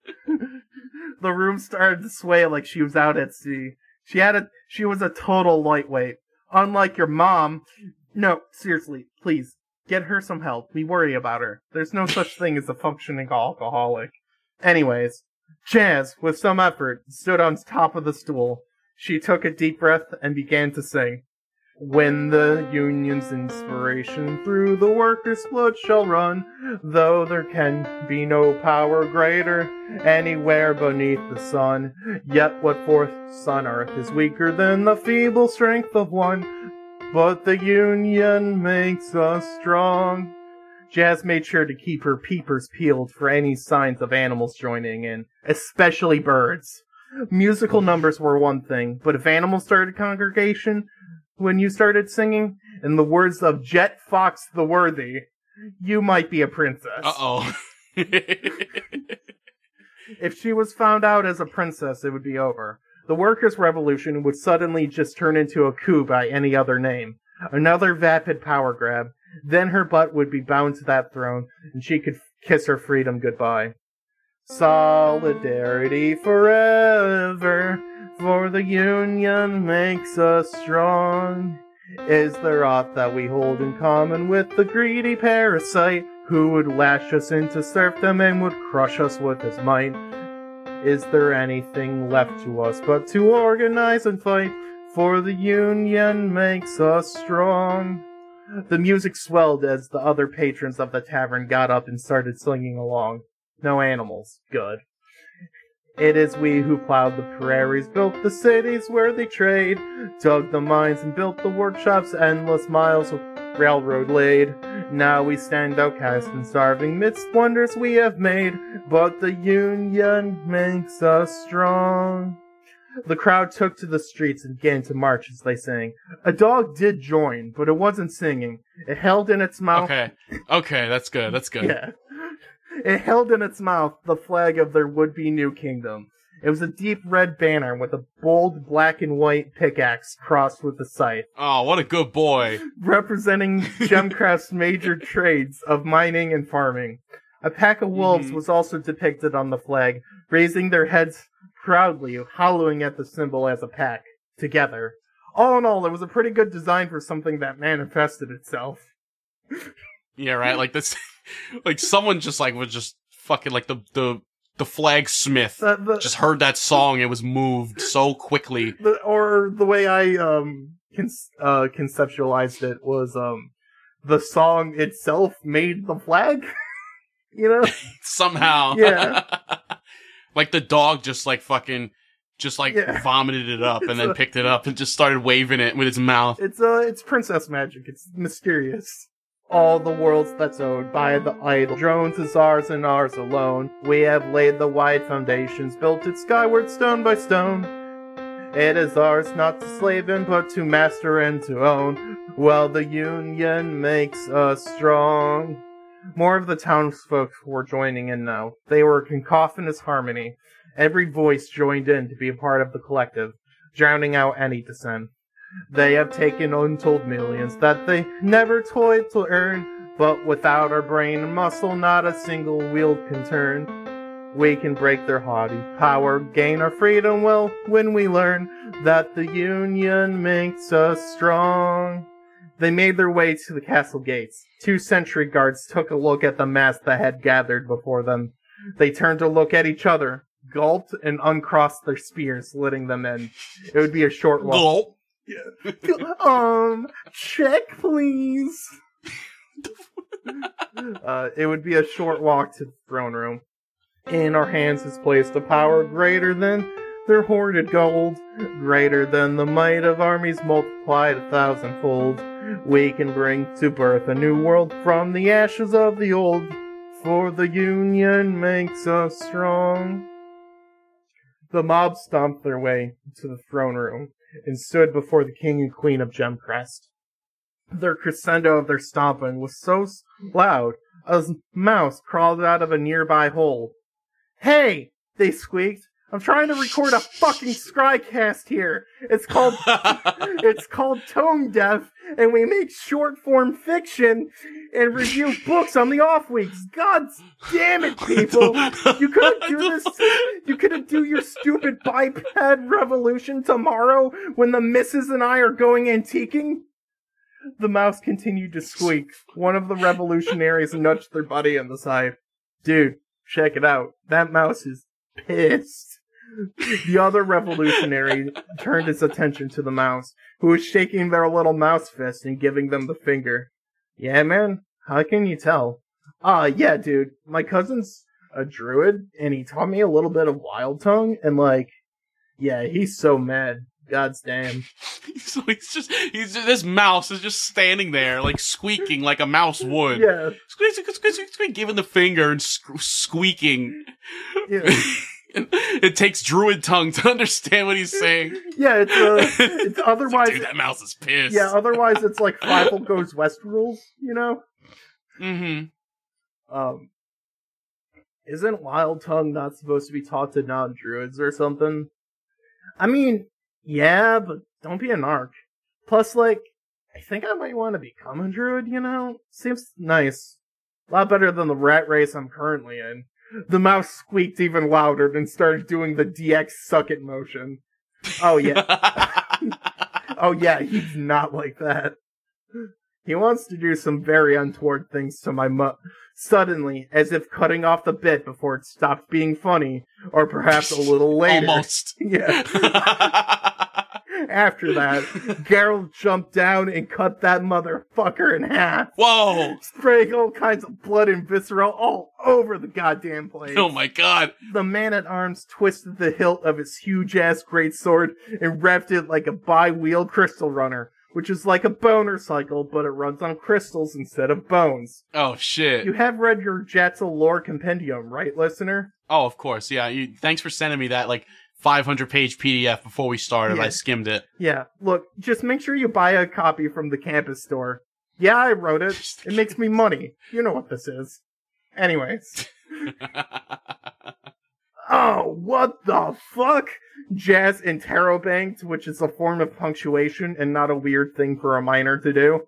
The room started to sway like she was out at sea. She had a, she was a total lightweight. Unlike your mom. No, seriously, please, get her some help. We worry about her. There's no such thing as a functioning alcoholic. Anyways, Jazz, with some effort, stood on top of the stool. She took a deep breath and began to sing. When the union's inspiration through the workers' blood shall run, though there can be no power greater anywhere beneath the sun, yet what forth on earth is weaker than the feeble strength of one, but the union makes us strong. Jazz made sure to keep her peepers peeled for any signs of animals joining in, especially birds. Musical numbers were one thing, but if animals started a congregation, when you started singing, in the words of Jet Fox the Worthy, you might be a princess. Uh-oh. If she was found out as a princess, it would be over. The workers' revolution would suddenly just turn into a coup by any other name. Another vapid power grab. Then her butt would be bound to that throne, and she could f- kiss her freedom goodbye. Solidarity forever, for the union makes us strong. Is there aught that we hold in common with the greedy parasite, who would lash us into serfdom and would crush us with his might? Is there anything left to us but to organize and fight for the union makes us strong. The music swelled as the other patrons of the tavern got up and started singing along. No animals. Good. It is we who plowed the prairies, built the cities where they trade, dug the mines and built the workshops, endless miles of railroad laid. Now we stand outcast and starving midst wonders we have made, but the union makes us strong. The crowd took to the streets and began to march as they sang. A dog did join, but it wasn't singing. It held in its mouth... Okay, okay, that's good, that's good. Yeah. It held in its mouth the flag of their would-be new kingdom. It was a deep red banner with a bold black and white pickaxe crossed with a scythe. Oh, what a good boy. Representing Gemcraft's major trades of mining and farming. A pack of wolves mm-hmm. was also depicted on the flag, raising their heads proudly, hollowing at the symbol as a pack, together. All in all, it was a pretty good design for something that manifested itself. Yeah, right, like this... Like, someone just, like, was just fucking, like, the, the, the flagsmith the, the, just heard that song and was moved so quickly. The, or the way I, um, con- uh, conceptualized it was, um, the song itself made the flag, you know? Somehow. Yeah. Like, the dog just, like, fucking, just, like, yeah. vomited it up and it's then a, picked it up and just started waving it with its mouth. It's, uh, it's princess magic. It's mysterious. All the worlds that's owed by the idol. Drones is ours and ours alone. We have laid the wide foundations, built it skyward stone by stone. It is ours not to slave in, but to master and to own. Well, the union makes us strong. More of the townsfolk were joining in now. They were cacophonous harmony. Every voice joined in to be a part of the collective, drowning out any dissent. They have taken untold millions that they never toiled to earn, but without our brain and muscle, not a single wheel can turn. We can break their haughty power, gain our freedom well when we learn that the union makes us strong. They made their way to the castle gates. Two sentry guards took a look at the mass that had gathered before them. They turned to look at each other, gulped, and uncrossed their spears, letting them in. It would be a short walk. Gulp. Yeah. um, check, please. uh, it would be a short walk to the throne room. In our hands is placed a power greater than their hoarded gold, greater than the might of armies multiplied a thousandfold. We can bring to birth a new world from the ashes of the old, for the union makes us strong. The mob stomped their way to the throne room and stood before the king and queen of Gemcrest. Their crescendo of their stomping was so loud, a mouse crawled out of a nearby hole. Hey, they squeaked. I'm trying to record a fucking Scrycast here. It's called, it's called Tone Deaf, and we make short form fiction and review books on the off weeks. God damn it, people! You couldn't do this. You couldn't do your stupid biped revolution tomorrow when the missus and I are going antiquing. The mouse continued to squeak. One of the revolutionaries nudged their buddy on the side. Dude, check it out. That mouse is pissed. The other revolutionary turned his attention to the mouse, who was shaking their little mouse fist and giving them the finger. Yeah, man? How can you tell? Ah, uh, yeah, dude. My cousin's a druid, and he taught me a little bit of Wild Tongue, and like, yeah, he's so mad. God's damn. So he's just, he's just, this mouse is just standing there, like, squeaking like a mouse would. Yeah. Squeak, squeak, squeak, squeak, squeak, giving the finger and sque- squeaking. Yeah. It takes druid tongue to understand what he's saying. Yeah, it's, uh, it's otherwise... Dude, that mouse is pissed. Yeah, otherwise it's like Fievel Goes West rules, you know? Mm-hmm. Um, isn't Wild Tongue not supposed to be taught to non-druids or something? I mean, yeah, but don't be a narc. Plus, like, I think I might want to become a druid, you know? Seems nice. A lot better than the rat race I'm currently in. The mouse squeaked even louder and started doing the D X suck it motion. Oh, yeah. Oh, yeah, he's not like that. He wants to do some very untoward things to my mu- suddenly, as if cutting off the bit before it stopped being funny, or perhaps a little later. Almost. Yeah. After that, Geralt jumped down and cut that motherfucker in half. Whoa! Spraying all kinds of blood and visceral all over the goddamn place. Oh my god. The man-at-arms twisted the hilt of his huge-ass greatsword and revved it like a bi-wheel crystal runner, which is like a boner cycle, but it runs on crystals instead of bones. Oh shit. You have read your Jatzel lore compendium, right, listener? Oh, of course, yeah. You, thanks for sending me that, like, five hundred page P D F before we started. Yeah. I skimmed it. Yeah, look, just make sure you buy a copy from the campus store. Yeah, I wrote it. It makes me money. You know what this is. Anyways. Oh, what the fuck? Jazz interrobanked, which is a form of punctuation and not a weird thing for a minor to do.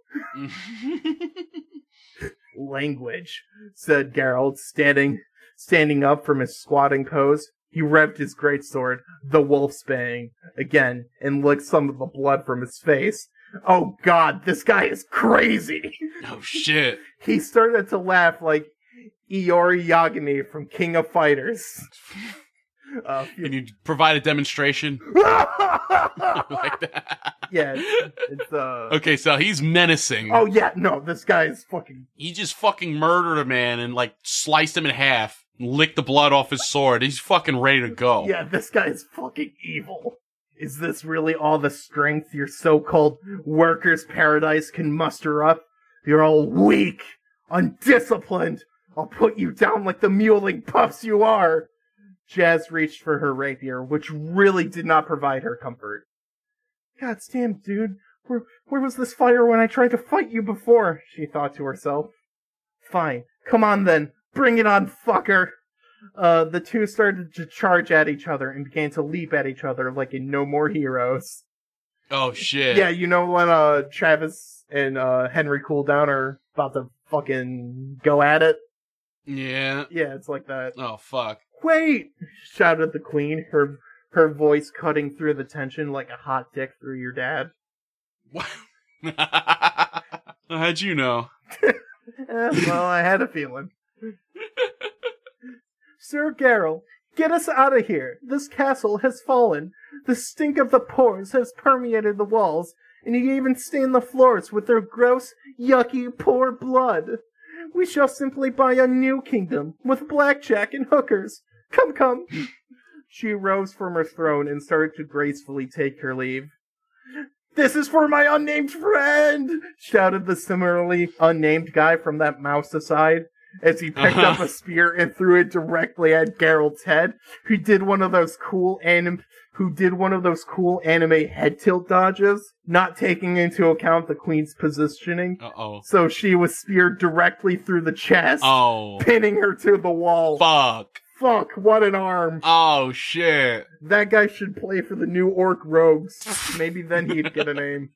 Language, said Geralt, standing standing up from his squatting pose. He revved his greatsword, the Wolfsbane, again, and licked some of the blood from his face. Oh god, this guy is crazy! Oh shit. He started to laugh like Iori Yagami from King of Fighters. Uh, Can you provide a demonstration? Like that? Yeah, it's, it's uh... Okay, so he's menacing. Oh yeah, no, this guy is fucking... He just fucking murdered a man and, like, sliced him in half. Lick the blood off his sword. He's fucking ready to go. Yeah, this guy is fucking evil. Is this really all the strength your so-called workers' paradise can muster up? You're all weak, undisciplined. I'll put you down like the mewling pups you are. Jazz reached for her rapier, which really did not provide her comfort. God damn, dude. Where, where was this fire when I tried to fight you before? She thought to herself. Fine. Come on then. Bring it on, fucker! Uh, the two started to charge at each other and began to leap at each other like in No More Heroes. Oh, shit. Yeah, you know when, uh, Travis and, uh, Henry Cooldown are about to fucking go at it? Yeah. Yeah, it's like that. Oh, fuck. Wait! Shouted the queen, her her voice cutting through the tension like a hot dick through your dad. What? How'd you know? eh, well, I had a feeling. Sir Geralt, get us out of here. This castle has fallen. The stink of the pores has permeated the walls, and you even stain the floors with their gross, yucky, poor blood. We shall simply buy a new kingdom, with blackjack and hookers. Come, come. She rose from her throne and started to gracefully take her leave. This is for my unnamed friend! Shouted the similarly unnamed guy from that mouse aside, as he picked uh-huh. up a spear and threw it directly at Geralt's head, who did one of those cool anim- who did one of those cool anime head tilt dodges, not taking into account the queen's positioning. Uh-oh. So she was speared directly through the chest, Oh. pinning her to the wall. Fuck. Fuck, what an arm. Oh, shit. That guy should play for the New Orc Rogues. Maybe then he'd get a name.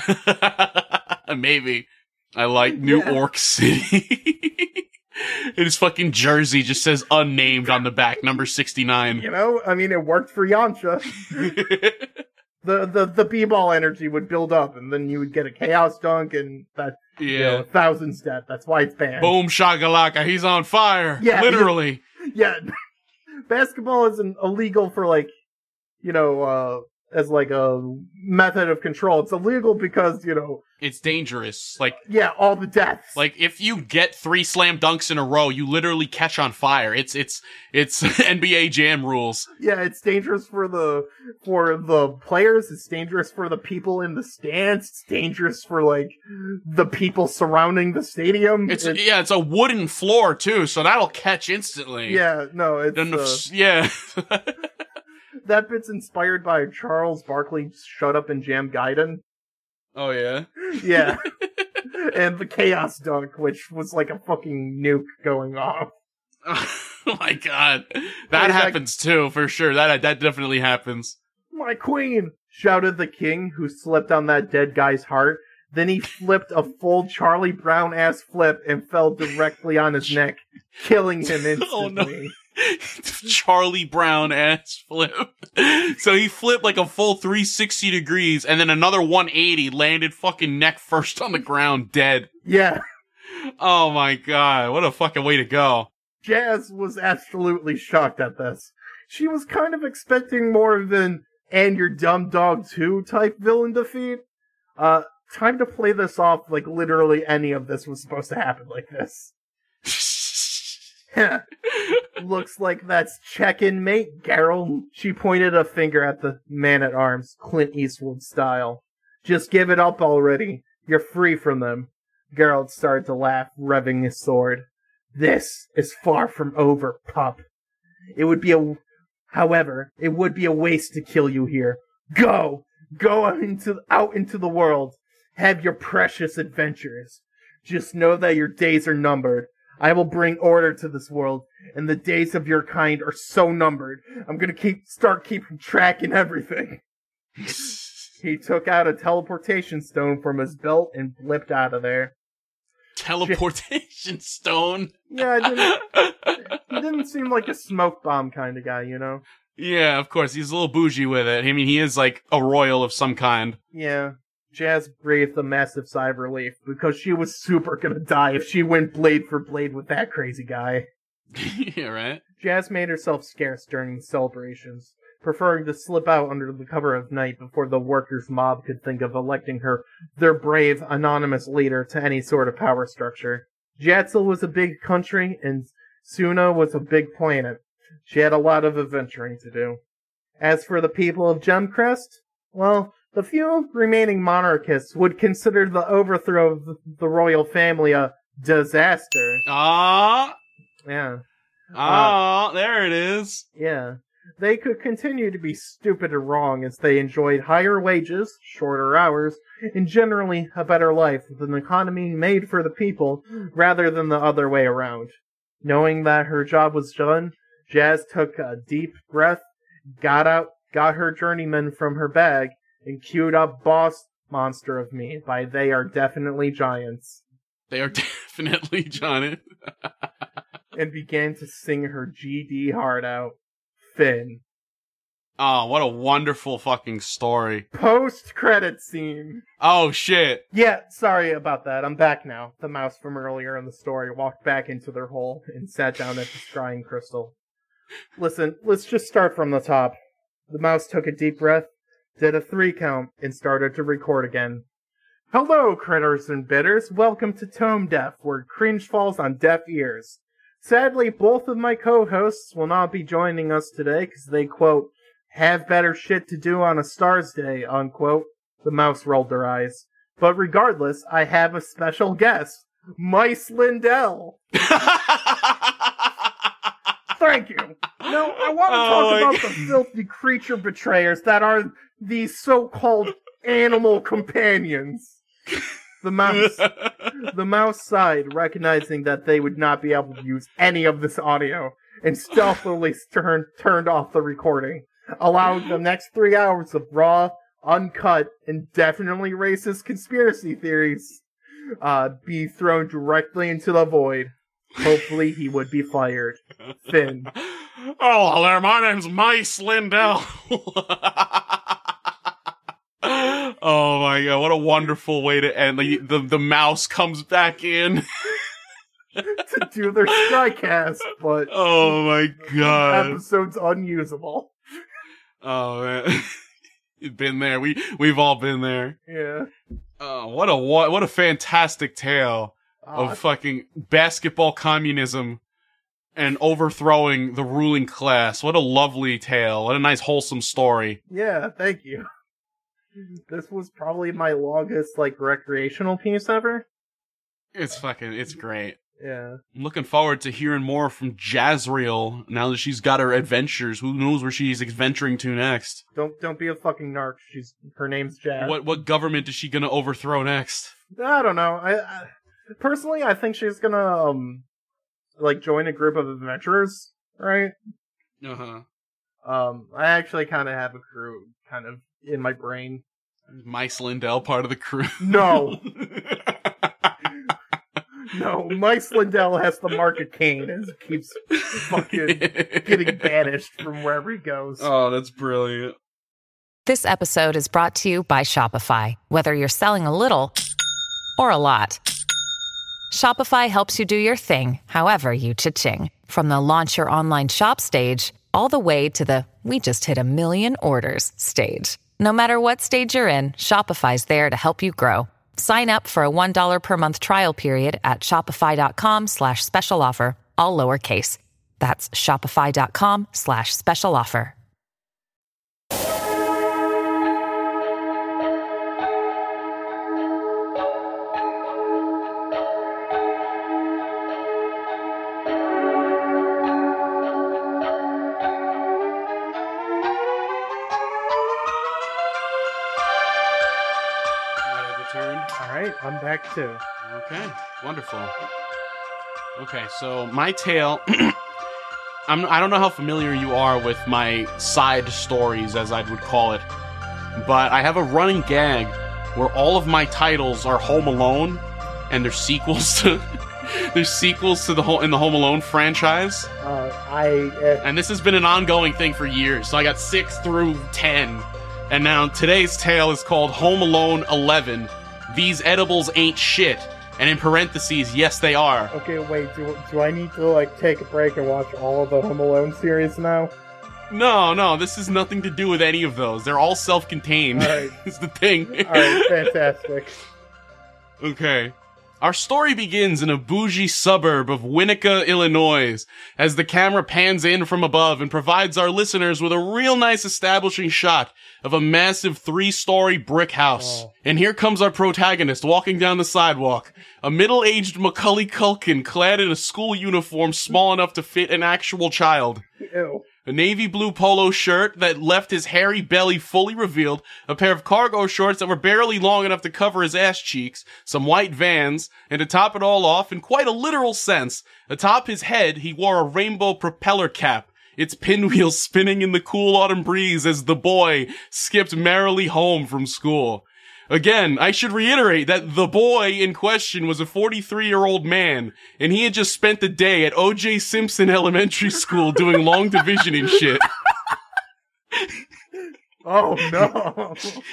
Maybe. I like New Yeah. Orc City. His fucking jersey just says unnamed on the back, number sixty-nine. You know, I mean, it worked for Yamcha. the the the b-ball energy would build up, and then you would get a chaos dunk, and that Yeah. you know, thousands death. That's why it's banned. Boom shakalaka, he's on fire. Yeah, Literally. Yeah, basketball isn't illegal for like, you know, uh, as like a method of control. It's illegal because you know. It's dangerous. Like, Yeah, all the deaths. like if you get three slam dunks in a row, you literally catch on fire. It's it's it's N B A Jam rules. Yeah, it's dangerous for the for the players. It's dangerous for the people in the stands. It's dangerous for like the people surrounding the stadium. It's, yeah, it's a wooden floor too, so that'll catch instantly. yeah, no, it's Then the uh, f- yeah. that bit's inspired by Charles Barkley's "Shut Up and Jam" Gaiden. Oh yeah. Yeah, and the Chaos Dunk, which was like a fucking nuke going off. Oh my god. That Like, happens too, for sure. That that definitely happens. My queen! Shouted the king, who slipped on that dead guy's heart. Then he flipped a full Charlie Brown ass flip and fell directly on his neck, killing him instantly. Oh, no. Charlie Brown ass flip. So he flipped like a full three sixty degrees, and then another one eighty landed fucking neck first on the ground, dead. Yeah, Oh my god, what a fucking way to go. Jazz was absolutely shocked at this. She was kind of expecting more than and your Dumb Dog two type villain defeat. Uh, time to play this off like literally any of this was supposed to happen like this. Looks like that's check-in, mate, Geralt. She pointed a finger at the man-at-arms, Clint Eastwood style. Just give it up already. You're free from them. Geralt started to laugh, revving his sword. This is far from over, pup. It would be a... However, it would be a waste to kill you here. Go! Go out into, out into the world. Have your precious adventures. Just know that your days are numbered. I will bring order to this world, and the days of your kind are so numbered. I'm gonna keep start keeping track and everything. He took out a teleportation stone from his belt and blipped out of there. Teleportation stone? Yeah, I didn't, he didn't seem like a smoke bomb kind of guy, you know? Yeah, of course. He's a little bougie with it. I mean, he is like a royal of some kind. Yeah. Jazz breathed a massive sigh of relief, because she was super gonna die if she went blade for blade with that crazy guy. Yeah, right? Jazz made herself scarce during the celebrations, preferring to slip out under the cover of night before the workers' mob could think of electing her their brave, anonymous leader to any sort of power structure. Jatzel was a big country, and Suna was a big planet. She had a lot of adventuring to do. As for the people of Gemcrest, well, the few remaining monarchists would consider the overthrow of the royal family a disaster. Ah, Yeah. ah, uh, there it is. Yeah. They could continue to be stupid and wrong as they enjoyed higher wages, shorter hours, and generally a better life with an economy made for the people rather than the other way around. Knowing that her job was done, Jazz took a deep breath, got out, got her journeyman from her bag, and queued up Boss Monster of Me by They Are Definitely Giants. They are definitely giant. And began to sing her G D heart out. Finn. Oh, what a wonderful fucking story. Post-credit scene. Oh, shit. Yeah, sorry about that. I'm back now. The mouse from earlier in the story walked back into their hole and sat down at the scrying crystal. Listen, let's just start from the top. The mouse took a deep breath, did a three count, and started to record again. Hello, critters and bitters. Welcome to Tome Deaf, where cringe falls on deaf ears. Sadly, both of my co-hosts will not be joining us today because they, quote, have better shit to do on a Stars Day, unquote. The mouse rolled her eyes. But regardless, I have a special guest, Mice Lindell. Thank you. Now, I want to Oh, talk about the filthy creature betrayers that are these so-called animal companions. The mouse, the mouse sighed, recognizing that they would not be able to use any of this audio, and stealthily turned turned off the recording, allowing the next three hours of raw, uncut, and definitely racist conspiracy theories uh, be thrown directly into the void. Hopefully, he would be fired. Finn. Oh, hello there. My name's Mice Lindell. Oh my god, what a wonderful way to end. The the, the mouse comes back in to do their Skycast, but oh my god, episode's unusable. Oh man, you've been there. We we've all been there. Yeah. Oh, what a what, what a fantastic tale uh, of fucking basketball communism and overthrowing the ruling class. What a lovely tale. What a nice wholesome story. Yeah, thank you. This was probably my longest, like, recreational piece ever. It's fucking, it's great. Yeah. I'm looking forward to hearing more from Jazriel now that she's got her adventures. Who knows where she's adventuring to next? Don't don't be a fucking narc. She's her name's Jazz. What what government is she gonna overthrow next? I don't know. I, I personally, I think she's gonna um like join a group of adventurers, right? Uh huh. Um, I actually kind of have a crew, kind of in my brain. Mice Lindell part of the crew? No. No, Mice Lindell has to mark a cane as it keeps fucking getting banished from wherever he goes. Oh, that's brilliant. This episode is brought to you by Shopify. Whether you're selling a little or a lot, Shopify helps you do your thing, however you cha-ching. From the launch your online shop stage all the way to the we just hit a million orders stage. No matter what stage you're in, Shopify's there to help you grow. Sign up for a one dollar per month trial period at shopify.com slash special offer, all lowercase. That's shopify.com slash special offer. Alright, I'm back too. Okay, wonderful. Okay, so my tale... I'm, I don't know how familiar you are with my side stories, as I would call it, but I have a running gag where all of my titles are Home Alone, and they're sequels to... There's sequels to the whole in the Home Alone franchise. Uh, I... Uh... And this has been an ongoing thing for years, so I got six through ten. And now today's tale is called Home Alone eleven. These edibles ain't shit. And in parentheses, yes they are. Okay, wait, do, do I need to, like, take a break and watch all of the Home Alone series now? No, no, this has nothing to do with any of those. They're all self-contained. Alright. Is the thing. Alright, fantastic. Okay. Our story begins in a bougie suburb of Winnetka, Illinois, as the camera pans in from above and provides our listeners with a real nice establishing shot of a massive three-story brick house. Oh. And here comes our protagonist walking down the sidewalk, a middle-aged Macaulay Culkin clad in a school uniform small enough to fit an actual child. Ew. A navy blue polo shirt that left his hairy belly fully revealed, a pair of cargo shorts that were barely long enough to cover his ass cheeks, some white Vans, and to top it all off, in quite a literal sense, atop his head he wore a rainbow propeller cap, its pinwheel spinning in the cool autumn breeze as the boy skipped merrily home from school. Again, I should reiterate that the boy in question was a forty-three-year-old man, and he had just spent the day at O J Simpson Elementary School doing long division and shit. Oh, no.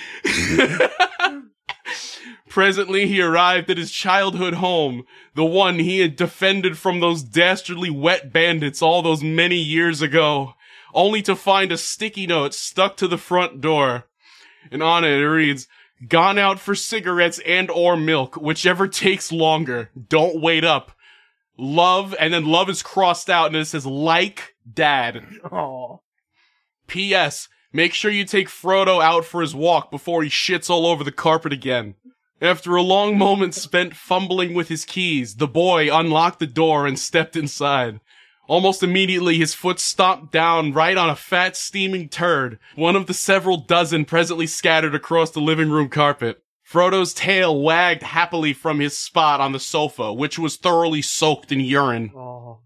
Presently, he arrived at his childhood home, the one he had defended from those dastardly wet bandits all those many years ago, only to find a sticky note stuck to the front door. And on it, it reads, "Gone out for cigarettes and or milk, whichever takes longer. Don't wait up. Love," and then love is crossed out and it says, "like dad." Oh. P S. Make sure you take Frodo out for his walk before he shits all over the carpet again. After a long moment spent fumbling with his keys, the boy unlocked the door and stepped inside. Almost immediately, his foot stomped down right on a fat, steaming turd, one of the several dozen presently scattered across the living room carpet. Frodo's tail wagged happily from his spot on the sofa, which was thoroughly soaked in urine. Oh.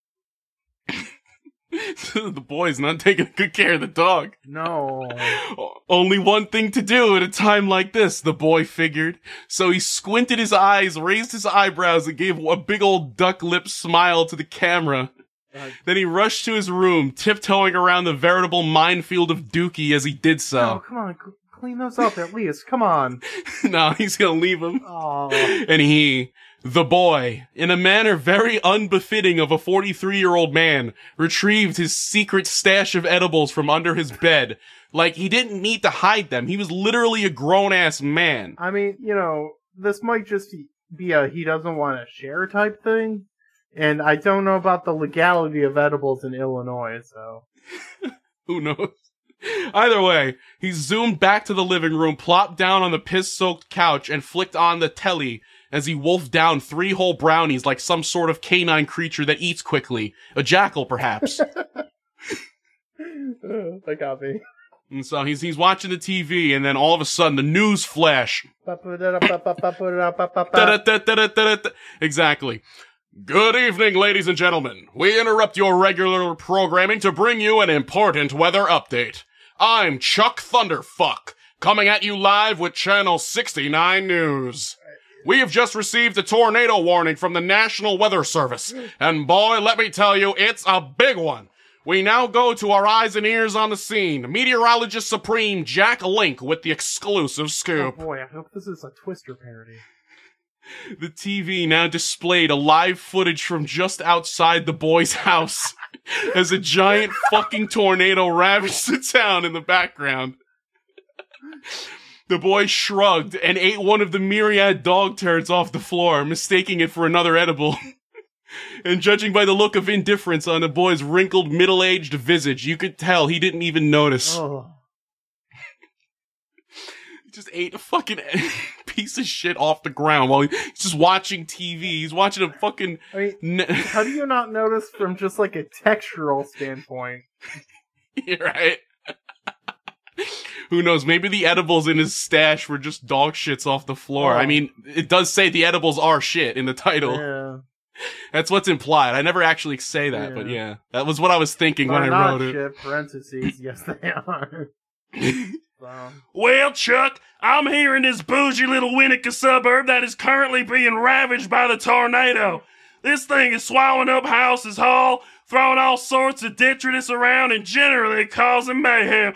The boy's not taking good care of the dog. No. Only one thing to do at a time like this, the boy figured. So he squinted his eyes, raised his eyebrows, and gave a big old duck lip smile to the camera. Uh, then he rushed to his room, tiptoeing around the veritable minefield of Dookie as he did so. Oh, come on, c- clean those up at least, come on. No, he's gonna leave them. Oh. And he, the boy, in a manner very unbefitting of a forty-three-year-old man, retrieved his secret stash of edibles from under his bed. Like, he didn't need to hide them. He was literally a grown-ass man. I mean, you know, this might just be a he doesn't want to share type thing. And I don't know about the legality of edibles in Illinois, so. Who knows? Either way, he zoomed back to the living room, plopped down on the piss-soaked couch, and flicked on the telly as he wolfed down three whole brownies like some sort of canine creature that eats quickly. A jackal, perhaps. That got me. And so he's he's watching the T V, and then all of a sudden, the news flash. Exactly. Good evening, ladies and gentlemen. We interrupt your regular programming to bring you an important weather update. I'm Chuck Thunderfuck, coming at you live with Channel sixty-nine News. We have just received a tornado warning from the National Weather Service, and boy, let me tell you, it's a big one. We now go to our eyes and ears on the scene. Meteorologist Supreme Jack Link with the exclusive scoop. Oh boy, I hope this is a Twister parody. The T V now displayed a live footage from just outside the boy's house as a giant fucking tornado ravaged the town in the background. The boy shrugged and ate one of the myriad dog turds off the floor, mistaking it for another edible. And judging by the look of indifference on the boy's wrinkled, middle-aged visage, you could tell he didn't even notice. Oh. He just ate a fucking piece of shit off the ground while he's just watching T V. He's watching a fucking... I mean, ne- how do you not notice from just like a textural standpoint? You're right. Who knows? Maybe the edibles in his stash were just dog shits off the floor. Oh. I mean, it does say the edibles are shit in the title. Yeah. That's what's implied. I never actually say that, Yeah. but yeah. That was what I was thinking They're when I not wrote it. shit, parentheses, yes they are. So. Well, Chuck, I'm here in this bougie little Winnetka suburb that is currently being ravaged by the tornado. This thing is swallowing up houses whole, throwing all sorts of detritus around, and generally causing mayhem.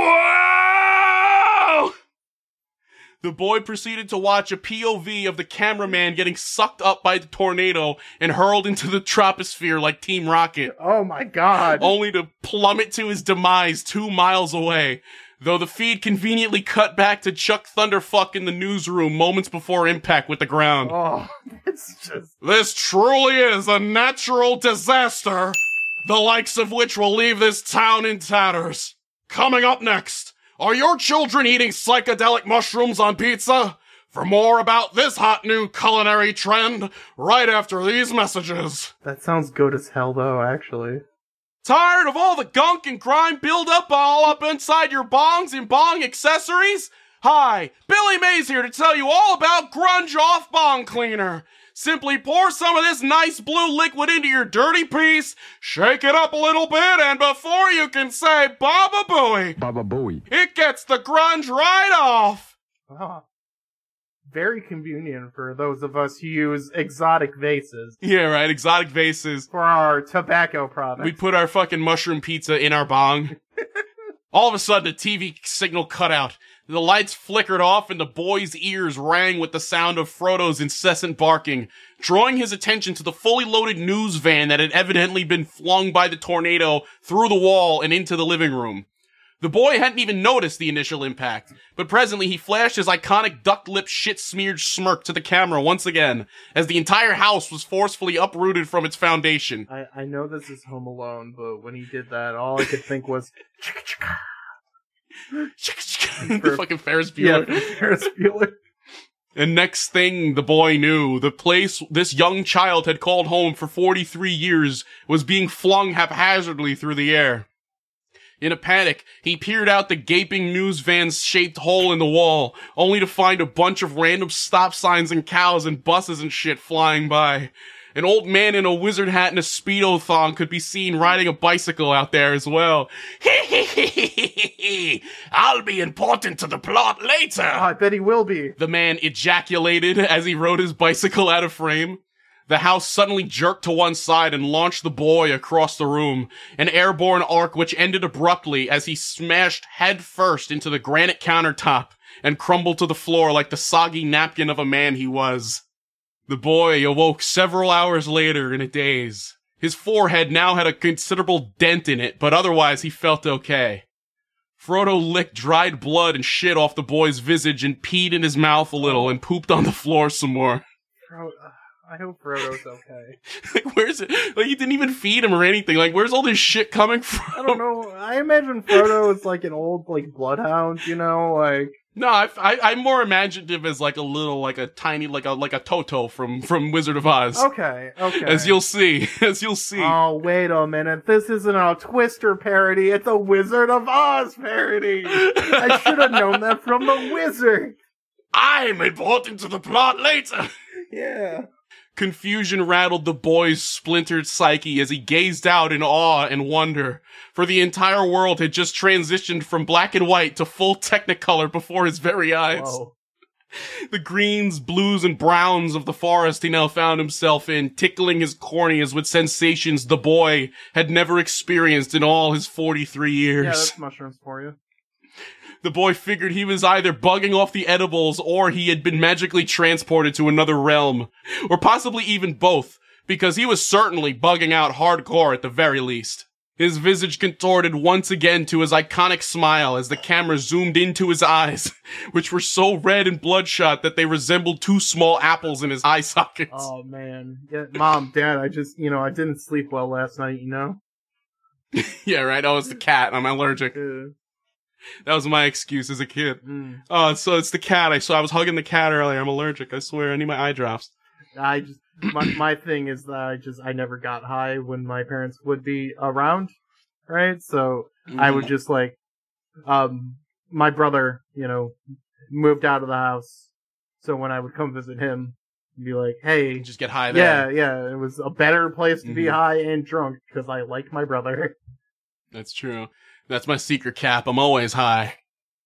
Whoa! The boy proceeded to watch a P O V of the cameraman getting sucked up by the tornado and hurled into the troposphere like Team Rocket, Oh my god. only to plummet to his demise two miles away. Though the feed conveniently cut back to Chuck Thunderfuck in the newsroom moments before impact with the ground. Oh, it's just... This truly is a natural disaster, the likes of which will leave this town in tatters. Coming up next, are your children eating psychedelic mushrooms on pizza? For more about this hot new culinary trend, right after these messages. That sounds good as hell though, actually. Tired of all the gunk and grime buildup all up inside your bongs and bong accessories? Hi, Billy Mays here to tell you all about Grunge Off Bong Cleaner. Simply pour some of this nice blue liquid into your dirty piece, shake it up a little bit, and before you can say Baba Booey, Baba Booey. it gets the grunge right off. Ah. Very convenient for those of us who use exotic vases Yeah, right, exotic vases. for our tobacco products. We put our fucking mushroom pizza in our bong. All of a sudden, the T V signal cut out. The lights flickered off and the boy's ears rang with the sound of Frodo's incessant barking, drawing his attention to the fully loaded news van that had evidently been flung by the tornado through the wall and into the living room. The boy hadn't even noticed the initial impact, but presently he flashed his iconic duck-lip shit-smeared smirk to the camera once again, as the entire house was forcefully uprooted from its foundation. I, I know this is Home Alone, but when he did that, all I could think was... The fucking Ferris yeah, Bueller. Ferris Bueller. And next thing the boy knew, the place this young child had called home for forty-three years was being flung haphazardly through the air. In a panic, he peered out the gaping news van's shaped hole in the wall, only to find a bunch of random stop signs and cows and buses and shit flying by. An old man in a wizard hat and a Speedo thong could be seen riding a bicycle out there as well. I'll be important to the plot later. Oh, I bet he will be. The man ejaculated as he rode his bicycle out of frame. The house suddenly jerked to one side and launched the boy across the room, an airborne arc which ended abruptly as he smashed head first into the granite countertop and crumbled to the floor like the soggy napkin of a man he was. The boy awoke several hours later in a daze. His forehead now had a considerable dent in it, but otherwise he felt okay. Frodo licked dried blood and shit off the boy's visage and peed in his mouth a little and pooped on the floor some more. Fro- I hope Frodo's okay. Like, where's it? Like, you didn't even feed him or anything. Like, where's all this shit coming from? I don't know. I imagine Frodo is like an old, like, bloodhound, you know? Like... No, I, I, I'm more imaginative as like a little, like a tiny, like a like a Toto from, from Wizard of Oz. Okay, okay. As you'll see, as you'll see. Oh, wait a minute. This isn't a Twister parody. It's a Wizard of Oz parody. I should have known that from the Wizard. I'm important to the plot later. Yeah. Confusion rattled the boy's splintered psyche as he gazed out in awe and wonder, for the entire world had just transitioned from black and white to full Technicolor before his very eyes. Whoa. The greens, blues, and browns of the forest he now found himself in, tickling his corneas with sensations the boy had never experienced in all his forty-three years. Yeah, that's mushrooms for you. The boy figured he was either bugging off the edibles or he had been magically transported to another realm. Or possibly even both, because he was certainly bugging out hardcore at the very least. His visage contorted once again to his iconic smile as the camera zoomed into his eyes, which were so red and bloodshot that they resembled two small apples in his eye sockets. Oh, man. Yeah, Mom, Dad, I just, you know, I didn't sleep well last night, you know? Yeah, right? Oh, it's the cat. I'm allergic. Uh, That was my excuse as a kid. mm. Oh, so it's the cat. I so I was hugging the cat earlier. I'm allergic. I swear. I need my eye drops. I just, my, my thing is that I just, I never got high when my parents would be around, right? So Mm-hmm. I would just like, um, my brother, you know, moved out of the house. So when I would come visit him, he'd be like, hey, Just get high yeah, there. yeah, it was a better place to be Mhm. high and drunk because I like my brother. That's true. That's my secret cap. I'm always high.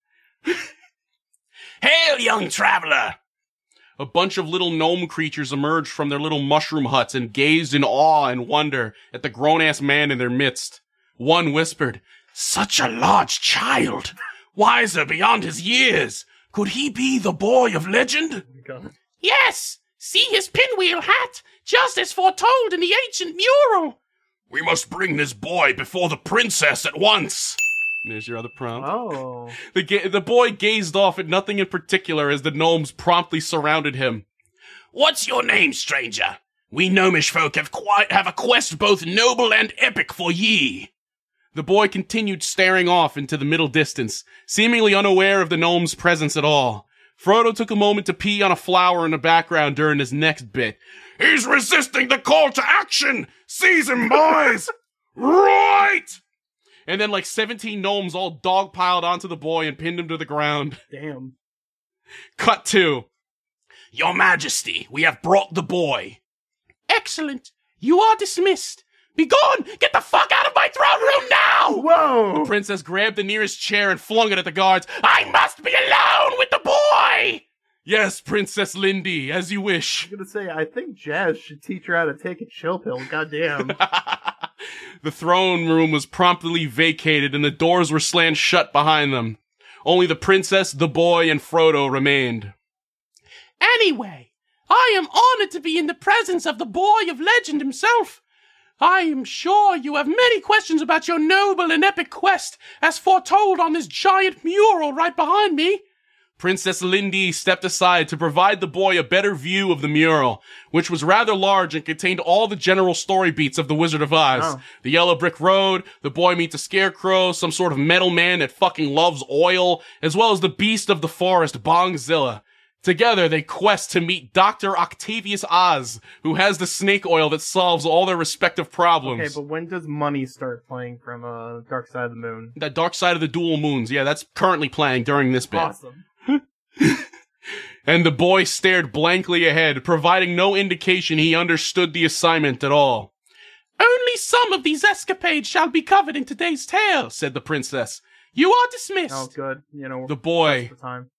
Hail, young traveler! A bunch of little gnome creatures emerged from their little mushroom huts and gazed in awe and wonder at the grown-ass man in their midst. One whispered, "Such a large child! Wiser beyond his years! Could he be the boy of legend?" God. Yes! See his pinwheel hat, just as foretold in the ancient mural. We must bring this boy before the princess at once. There's your other prompt. Oh. The ga- the boy gazed off at nothing in particular as the gnomes promptly surrounded him. What's your name, stranger? We gnomish folk have quite have a quest both noble and epic for ye. The boy continued staring off into the middle distance, seemingly unaware of the gnome's presence at all. Frodo took a moment to pee on a flower in the background during his next bit. He's resisting the call to action! Seize him, boys! Right! And then like seventeen gnomes all dogpiled onto the boy and pinned him to the ground. Damn. Cut to. Your Majesty, we have brought the boy. Excellent. You are dismissed. Begone! Get the fuck out of my throne room now! Whoa! The princess grabbed the nearest chair and flung it at the guards. I must be alone with the boy! Yes, Princess Lindy, as you wish. I'm gonna say, I think Jazz should teach her how to take a chill pill. Goddamn. The throne room was promptly vacated and the doors were slammed shut behind them. Only the princess, the boy, and Frodo remained. Anyway, I am honored to be in the presence of the boy of legend himself. I am sure you have many questions about your noble and epic quest, as foretold on this giant mural right behind me. Princess Lindy stepped aside to provide the boy a better view of the mural, which was rather large and contained all the general story beats of The Wizard of Oz. Oh. The yellow brick road, the boy meets a scarecrow, some sort of metal man that fucking loves oil, as well as the beast of the forest, Bongzilla. Together, they quest to meet Doctor Octavius Oz, who has the snake oil that solves all their respective problems. Okay, but when does Money start playing from uh, Dark Side of the Moon? That Dark Side of the Dual Moons, yeah, that's currently playing during this bit. Awesome. And the boy stared blankly ahead, providing no indication he understood the assignment at all. Only some of these escapades shall be covered in today's tale, said the princess. You are dismissed. Oh, good. You know, The boy, that's the time.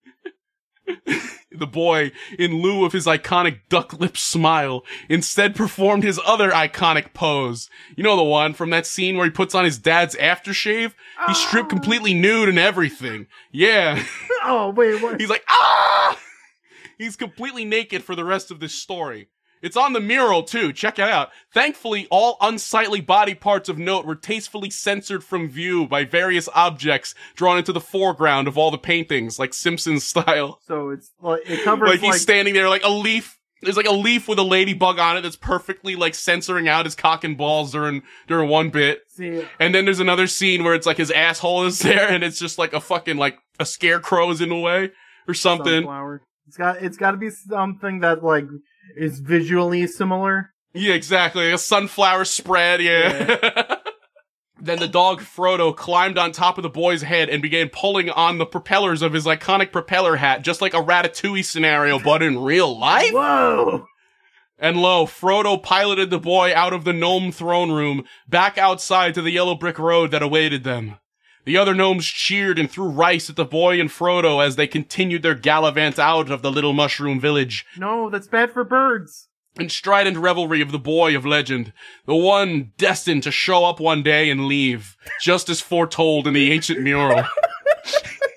the boy, in lieu of his iconic duck lip smile, instead performed his other iconic pose. You know the one from that scene where he puts on his dad's aftershave? He's stripped completely nude and everything. Yeah. Oh, wait, what? He's like, ah! He's completely naked for the rest of this story. It's on the mural, too. Check it out. Thankfully, all unsightly body parts of note were tastefully censored from view by various objects drawn into the foreground of all the paintings, like Simpsons style. So it's, like, it covers, Like, like, he's standing there like a leaf. There's like a leaf with a ladybug on it that's perfectly like censoring out his cock and balls during, during one bit. see, And then there's another scene where it's like his asshole is there and it's just like a fucking, like, a scarecrow is in the way or something. sunflower. It's got, it's got to be something that, like, is visually similar. Yeah, exactly. Like a sunflower spread, yeah. Then the dog Frodo climbed on top of the boy's head and began pulling on the propellers of his iconic propeller hat, just like a Ratatouille scenario, but in real life. Whoa! And lo, Frodo piloted the boy out of the gnome throne room, back outside to the yellow brick road that awaited them. The other gnomes cheered and threw rice at the boy and Frodo as they continued their gallivant out of the little mushroom village. No, that's bad for birds. In strident revelry of the boy of legend, the one destined to show up one day and leave, just as foretold in the ancient mural.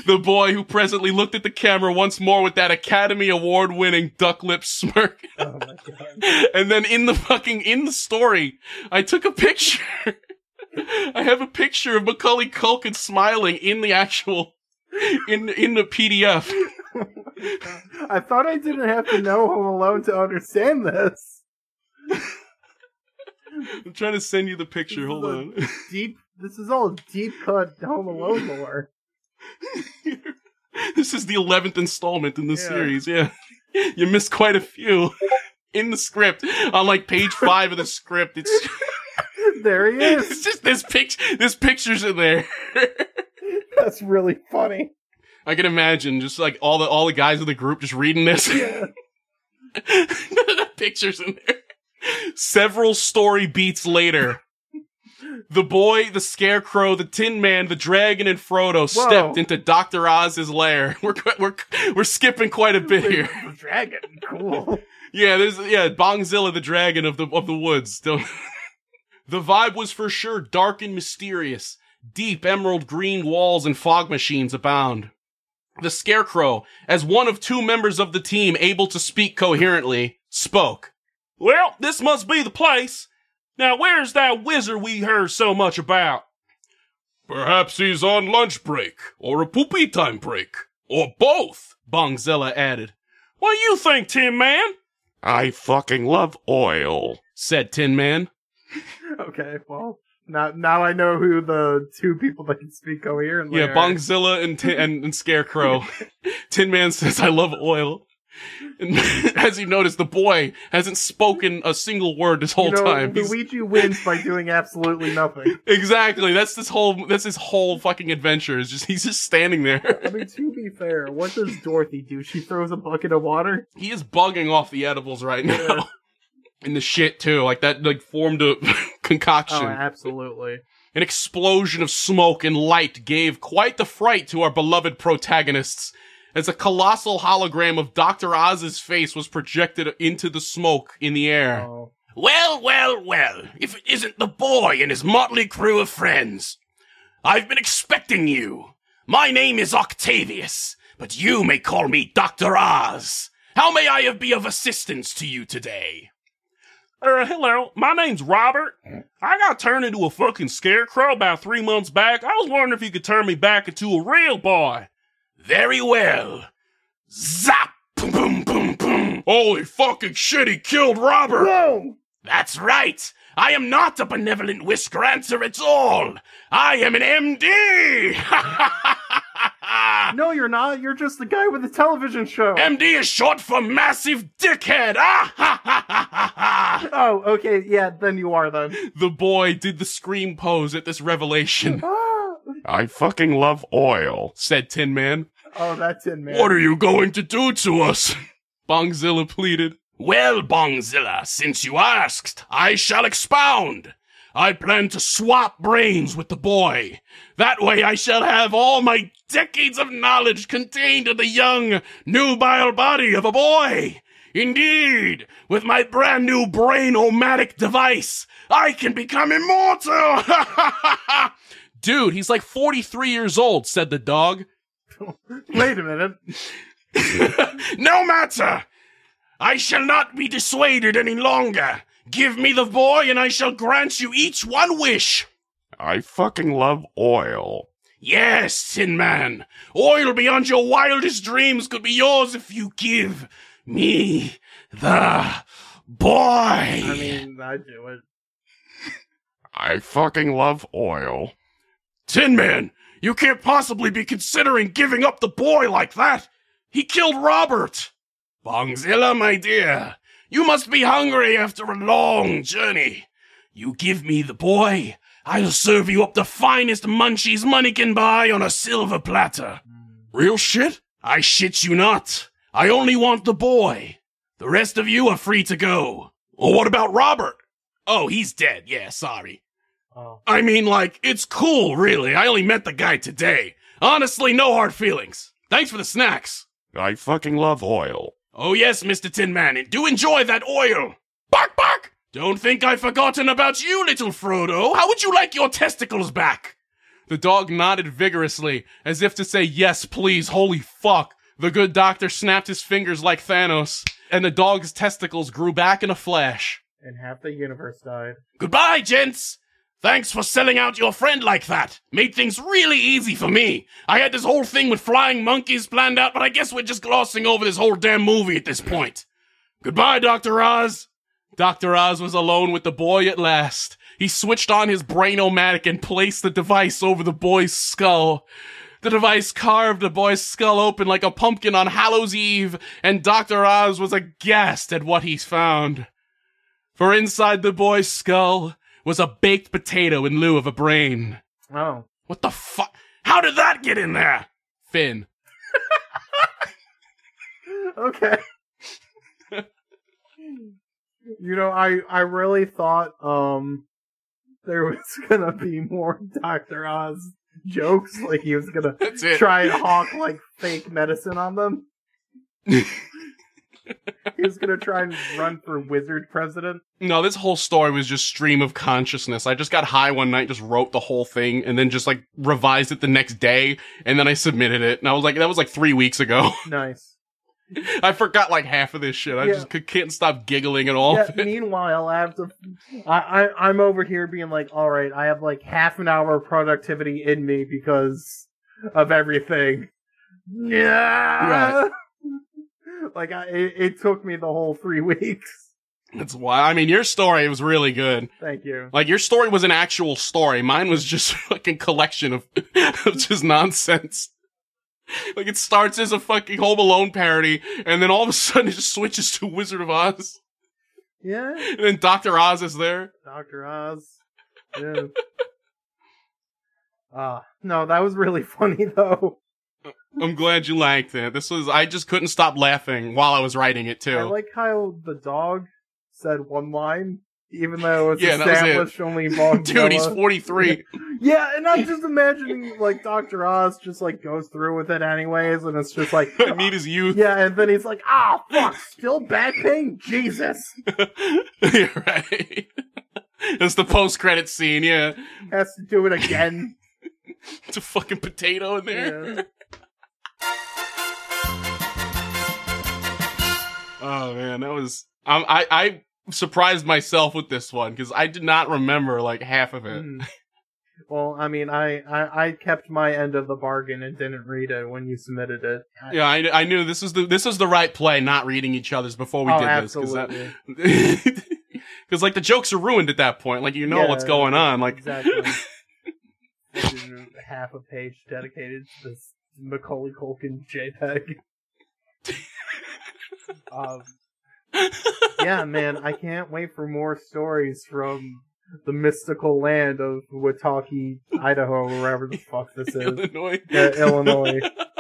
The boy who presently looked at the camera once more with that Academy Award winning duck lip smirk. Oh my god. And then in the fucking, in the story, I took a picture. I have a picture of Macaulay Culkin smiling in the actual, in, in the P D F. I thought I didn't have to know Home Alone to understand this. I'm trying to send you the picture. This Hold is on. Deep. This is all deep cut Home Alone lore. This is the eleventh installment in the Yeah. series. Yeah, you missed quite a few in the script. On like page five of the script, it's There he it's is. just this picture. This picture's in there. That's really funny. I can imagine just like all the all the guys in the group just reading this. Yeah. The pictures in there. Several story beats later, the boy, the Scarecrow, the Tin Man, the Dragon, and Frodo Whoa. stepped into Doctor Oz's lair. We're we're we're skipping quite a bit here. The dragon. Cool. Yeah, there's yeah, Bongzilla, the dragon of the of the woods. Don't. The vibe was for sure dark and mysterious. Deep emerald green walls and fog machines abound. The Scarecrow, as one of two members of the team able to speak coherently, spoke. Well, this must be the place. Now, where's that wizard we heard so much about? Perhaps he's on lunch break, or a poopy time break, or both, Bongzilla added. What do you think, Tin Man? I fucking love oil, said Tin Man. Okay, well, now now I know who the two people that can speak coherently Yeah, are. Bongzilla and, Tin- and, and Scarecrow. Tin Man says, I love oil. And as you notice, the boy hasn't spoken a single word this whole you know, time. He's- Luigi wins by doing absolutely nothing. Exactly. That's this whole. That's his whole fucking adventure. Is just he's just standing there. I mean, to be fair, what does Dorothy do? She throws a bucket of water? He is bugging off the edibles right now, Yeah. and the shit too. Like that, like formed a concoction. Oh, absolutely. An explosion of smoke and light gave quite the fright to our beloved protagonists, as a colossal hologram of Doctor Oz's face was projected into the smoke in the air. Oh. Well, well, well, if it isn't the boy and his motley crew of friends. I've been expecting you. My name is Octavius, but you may call me Doctor Oz. How may I be of assistance to you today? Uh, hello, my name's Robert. I got turned into a fucking scarecrow about three months back. I was wondering if you could turn me back into a real boy. Very well. Zap! Boom, boom, boom, boom. Holy fucking shit, he killed Robert! Whoa! That's right. I am not a benevolent whiskerancer at all. I am an M D. No, you're not. You're just the guy with the television show. M D is short for massive dickhead. Ah, ha, ha, ha, ha, ha. Oh, okay. Yeah, then you are then. The boy did the scream pose at this revelation, Ah! I fucking love oil. said Tin Man. Oh, that's in, man. What are you going to do to us? Bongzilla pleaded. Well, Bongzilla, since you asked, I shall expound. I plan to swap brains with the boy. That way I shall have all my decades of knowledge contained in the young, nubile body of a boy. Indeed, with my brand new brain-o-matic device, I can become immortal! Dude, he's like forty-three years old, said the dog. Wait a minute. No matter! I shall not be dissuaded any longer. Give me the boy and I shall grant you each one wish. I fucking love oil. Yes, Tin Man. Oil beyond your wildest dreams could be yours if you give me the boy. I mean, I do it. I fucking love oil. Tin Man, you can't possibly be considering giving up the boy like that. He killed Robert. Bongzilla, my dear, you must be hungry after a long journey. You give me the boy, I'll serve you up the finest munchies money can buy on a silver platter. Real shit? I shit you not. I only want the boy. The rest of you are free to go. Well, what about Robert? Oh, he's dead. Yeah, sorry. Oh. I mean, like, it's cool, really. I only met the guy today. Honestly, no hard feelings. Thanks for the snacks. I fucking love oil. Oh yes, Mister Tin Man, and do enjoy that oil. Bark, bark! Don't think I've forgotten about you, little Frodo. How would you like your testicles back? The dog nodded vigorously, as if to say, yes, please, holy fuck. The good doctor snapped his fingers like Thanos, and the dog's testicles grew back in a flash. And half the universe died. Goodbye, gents! Thanks for selling out your friend like that. Made things really easy for me. I had this whole thing with flying monkeys planned out, but I guess we're just glossing over this whole damn movie at this point. Goodbye, Doctor Oz. Doctor Oz was alone with the boy at last. He switched on his Brain-O-Matic and placed the device over the boy's skull. The device carved the boy's skull open like a pumpkin on Hallows Eve, and Doctor Oz was aghast at what he found. For inside the boy's skull was a baked potato in lieu of a brain. Oh. What the fuck? How did that get in there? Finn. Okay. You know, I, I really thought um there was gonna be more Doctor Oz jokes, like he was gonna try and hawk like fake medicine on them. He was gonna try and run for wizard president. No, this whole story was just stream of consciousness. I just got high one night, just wrote the whole thing, and then just like revised it the next day, and then I submitted it. And I was like, that was like three weeks ago. Nice. I forgot like half of this shit. I Yeah. just c- can't stop giggling at all. Yeah, meanwhile, I have to. I, I I'm over here being like, all right, I have like half an hour of productivity in me because of everything. Yeah. Right. Like I, it, it took me the whole three weeks. That's why. I mean, your story was really good. Thank you. Like your story was an actual story. Mine was just a fucking collection of, of just nonsense. Like it starts as a fucking Home Alone parody, and then all of a sudden it just switches to Wizard of Oz. Yeah. And then Doctor Oz is there. Doctor Oz. Yeah. Ah, uh, no, that was really funny though. I'm glad you liked it. This was, I just couldn't stop laughing while I was writing it too. I like how the dog said one line, even though it's Yeah, that was it. established only Vaughn. Dude, he's forty-three. Yeah, and I'm just imagining like Doctor Oz just like goes through with it anyways, and it's just like I need his youth. yeah, and then he's like, ah, fuck, still back pain, Jesus. You're right. It's the post-credit scene, yeah. Has to do it again. It's a fucking potato in there. Yeah. Oh man, that was. Um, I I surprised myself with this one because I did not remember like half of it. Mm. Well, I mean, I, I I kept my end of the bargain and didn't read it when you submitted it. I, Yeah, I, I knew this was the this was the right play, not reading each other's before we oh, did absolutely. this. Because like the jokes are ruined at that point. Like you know Yeah, what's going on. Like exactly. Half a page dedicated to this Macaulay Culkin JPEG. um, yeah, man, I can't wait for more stories from the mystical land of Watauga, Idaho, or wherever the fuck this is. Illinois. Yeah, Illinois.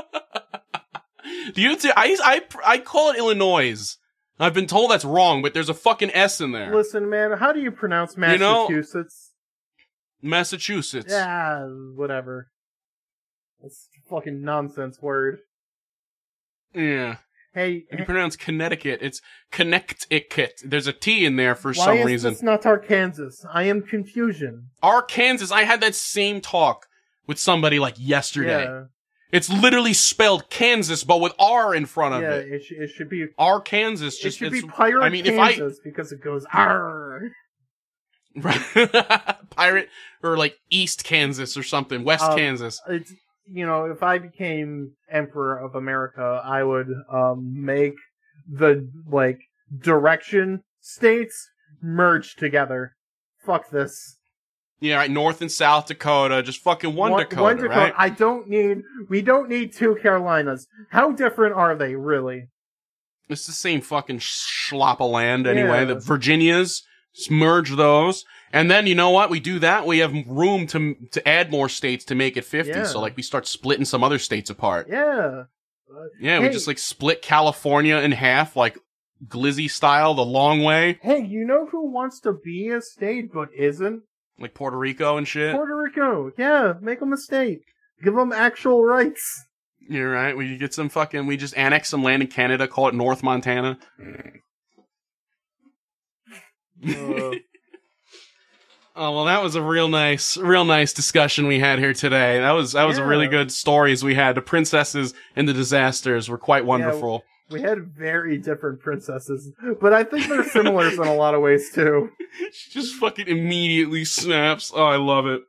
Do you? T- I I I call it Illinois. I've been told that's wrong, but there's a fucking S in there. Listen, man, how do you pronounce You know- Massachusetts? Massachusetts. Yeah, whatever. It's a fucking nonsense word. Yeah. Hey, If you pronounce Connecticut, it's Connecticut. There's a T in there for why some is reason. this not Arkansas? I am confusion. Arkansas, I had that same talk with somebody like yesterday. Yeah, It's literally spelled Kansas, but with R in front of yeah, it. it, sh- it should be. Arkansas It just should be it's, Pirate I mean, if I Kansas because it goes arr. Pirate or like East Kansas or something, West Um, Kansas. It's, you know, if I became Emperor of America, I would um make the like direction states merge together. Fuck this. Yeah, right. North and South Dakota, just fucking one, Dakota, one Dakota. right? I don't need. We don't need two Carolinas. How different are they, really? It's the same fucking schlop of land anyway. Yeah. The Virginias, just merge those. And then, you know what? We do that. We have room to to add more states to make it fifty. Yeah. So, like, we start splitting some other states apart. Yeah. Uh, Yeah, hey, we just, like, split California in half, like, Glizzy style, the long way. Hey, you know who wants to be a state but isn't? Like Puerto Rico and shit. Puerto Rico. Yeah, make them a state. Give them actual rights. You're right. We get some fucking, we just annex some land in Canada, call it North Montana. Uh, Oh, well, that was a real nice, real nice discussion we had here today. That was, that was Yeah. a really good stories we had. The princesses and the disasters were quite wonderful. We had very different princesses, but I think they're similar in a lot of ways too. She just fucking immediately snaps. Oh, I love it.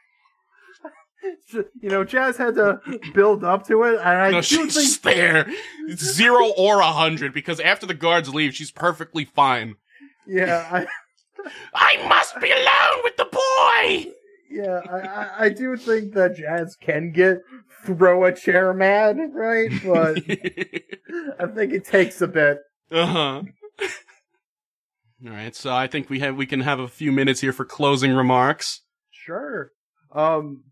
You know, Jazz had to build up to it, and I No, do she's think just there. It's zero or a hundred, because after the guards leave, she's perfectly fine. Yeah, I, I must be alone with the boy! yeah, I, I, I do think that Jazz can get throw a chair mad, right? But I think it takes a bit. Uh-huh. Alright, so I think we have we can have a few minutes here for closing remarks. Sure. Um.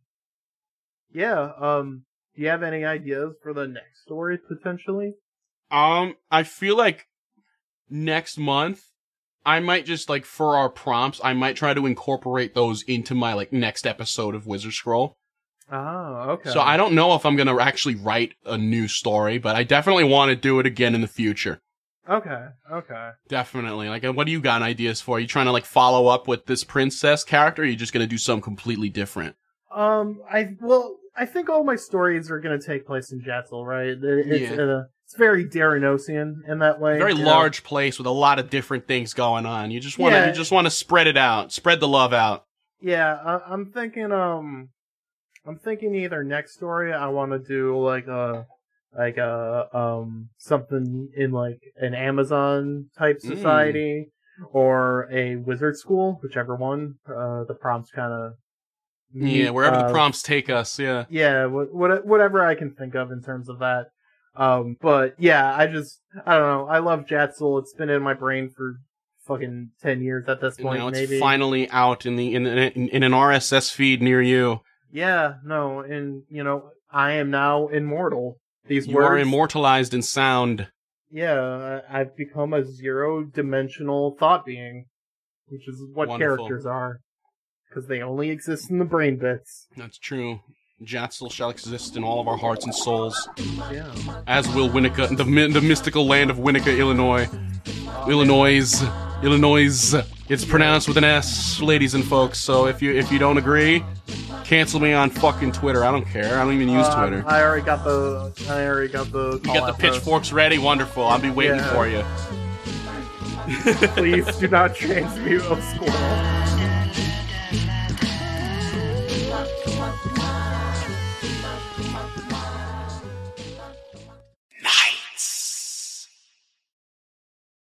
Yeah. Um. Do you have any ideas for the next story potentially? Um, I feel like next month, I might just, like, for our prompts, I might try to incorporate those into my, like, next episode of Wizard Scroll. Oh, okay. So I don't know if I'm gonna actually write a new story, but I definitely want to do it again in the future. Okay. Okay. Definitely. Like, what do you got ideas for? Are you trying to, like, follow up with this princess character, or are you just gonna do something completely different? Um. I well. I think all my stories are going to take place in Jatzel, right? It, it's Yeah. uh, it's very Daranosian in that way. Very you know? large place with a lot of different things going on. You just want to, Yeah. you just want to spread it out, spread the love out. Yeah, I, I'm thinking. Um, I'm thinking either next story I want to do like a like a um something in like an Amazon type Mm. society or a wizard school, whichever one. Uh, the prompts kind of. Yeah, wherever uh, the prompts take us. Yeah. Yeah, what, what, whatever I can think of in terms of that. Um, but yeah, I just, I don't know. I love Jatzel. It's been in my brain for fucking ten years at this And point, now it's maybe. finally out in the in, in in an R S S feed near you. Yeah, no, and you know, I am now immortal. These You words. are immortalized in sound. Yeah, I- I've become a zero-dimensional thought being, which is what Wonderful. characters are, because they only exist in the brain bits. That's true. Jatzel shall exist in all of our hearts and souls, Yeah. as will Winnica, the mi- the mystical land of Winnica, Illinois. Illinois, Illinois. It's pronounced with an S, ladies and folks. So if you if you don't agree, cancel me on fucking Twitter. I don't care. I don't even use Uh, Twitter. I already got the. I already got the. You got the pitchforks ready. Wonderful. I'll be waiting Yeah. for you. Please do not transmute a squirrel.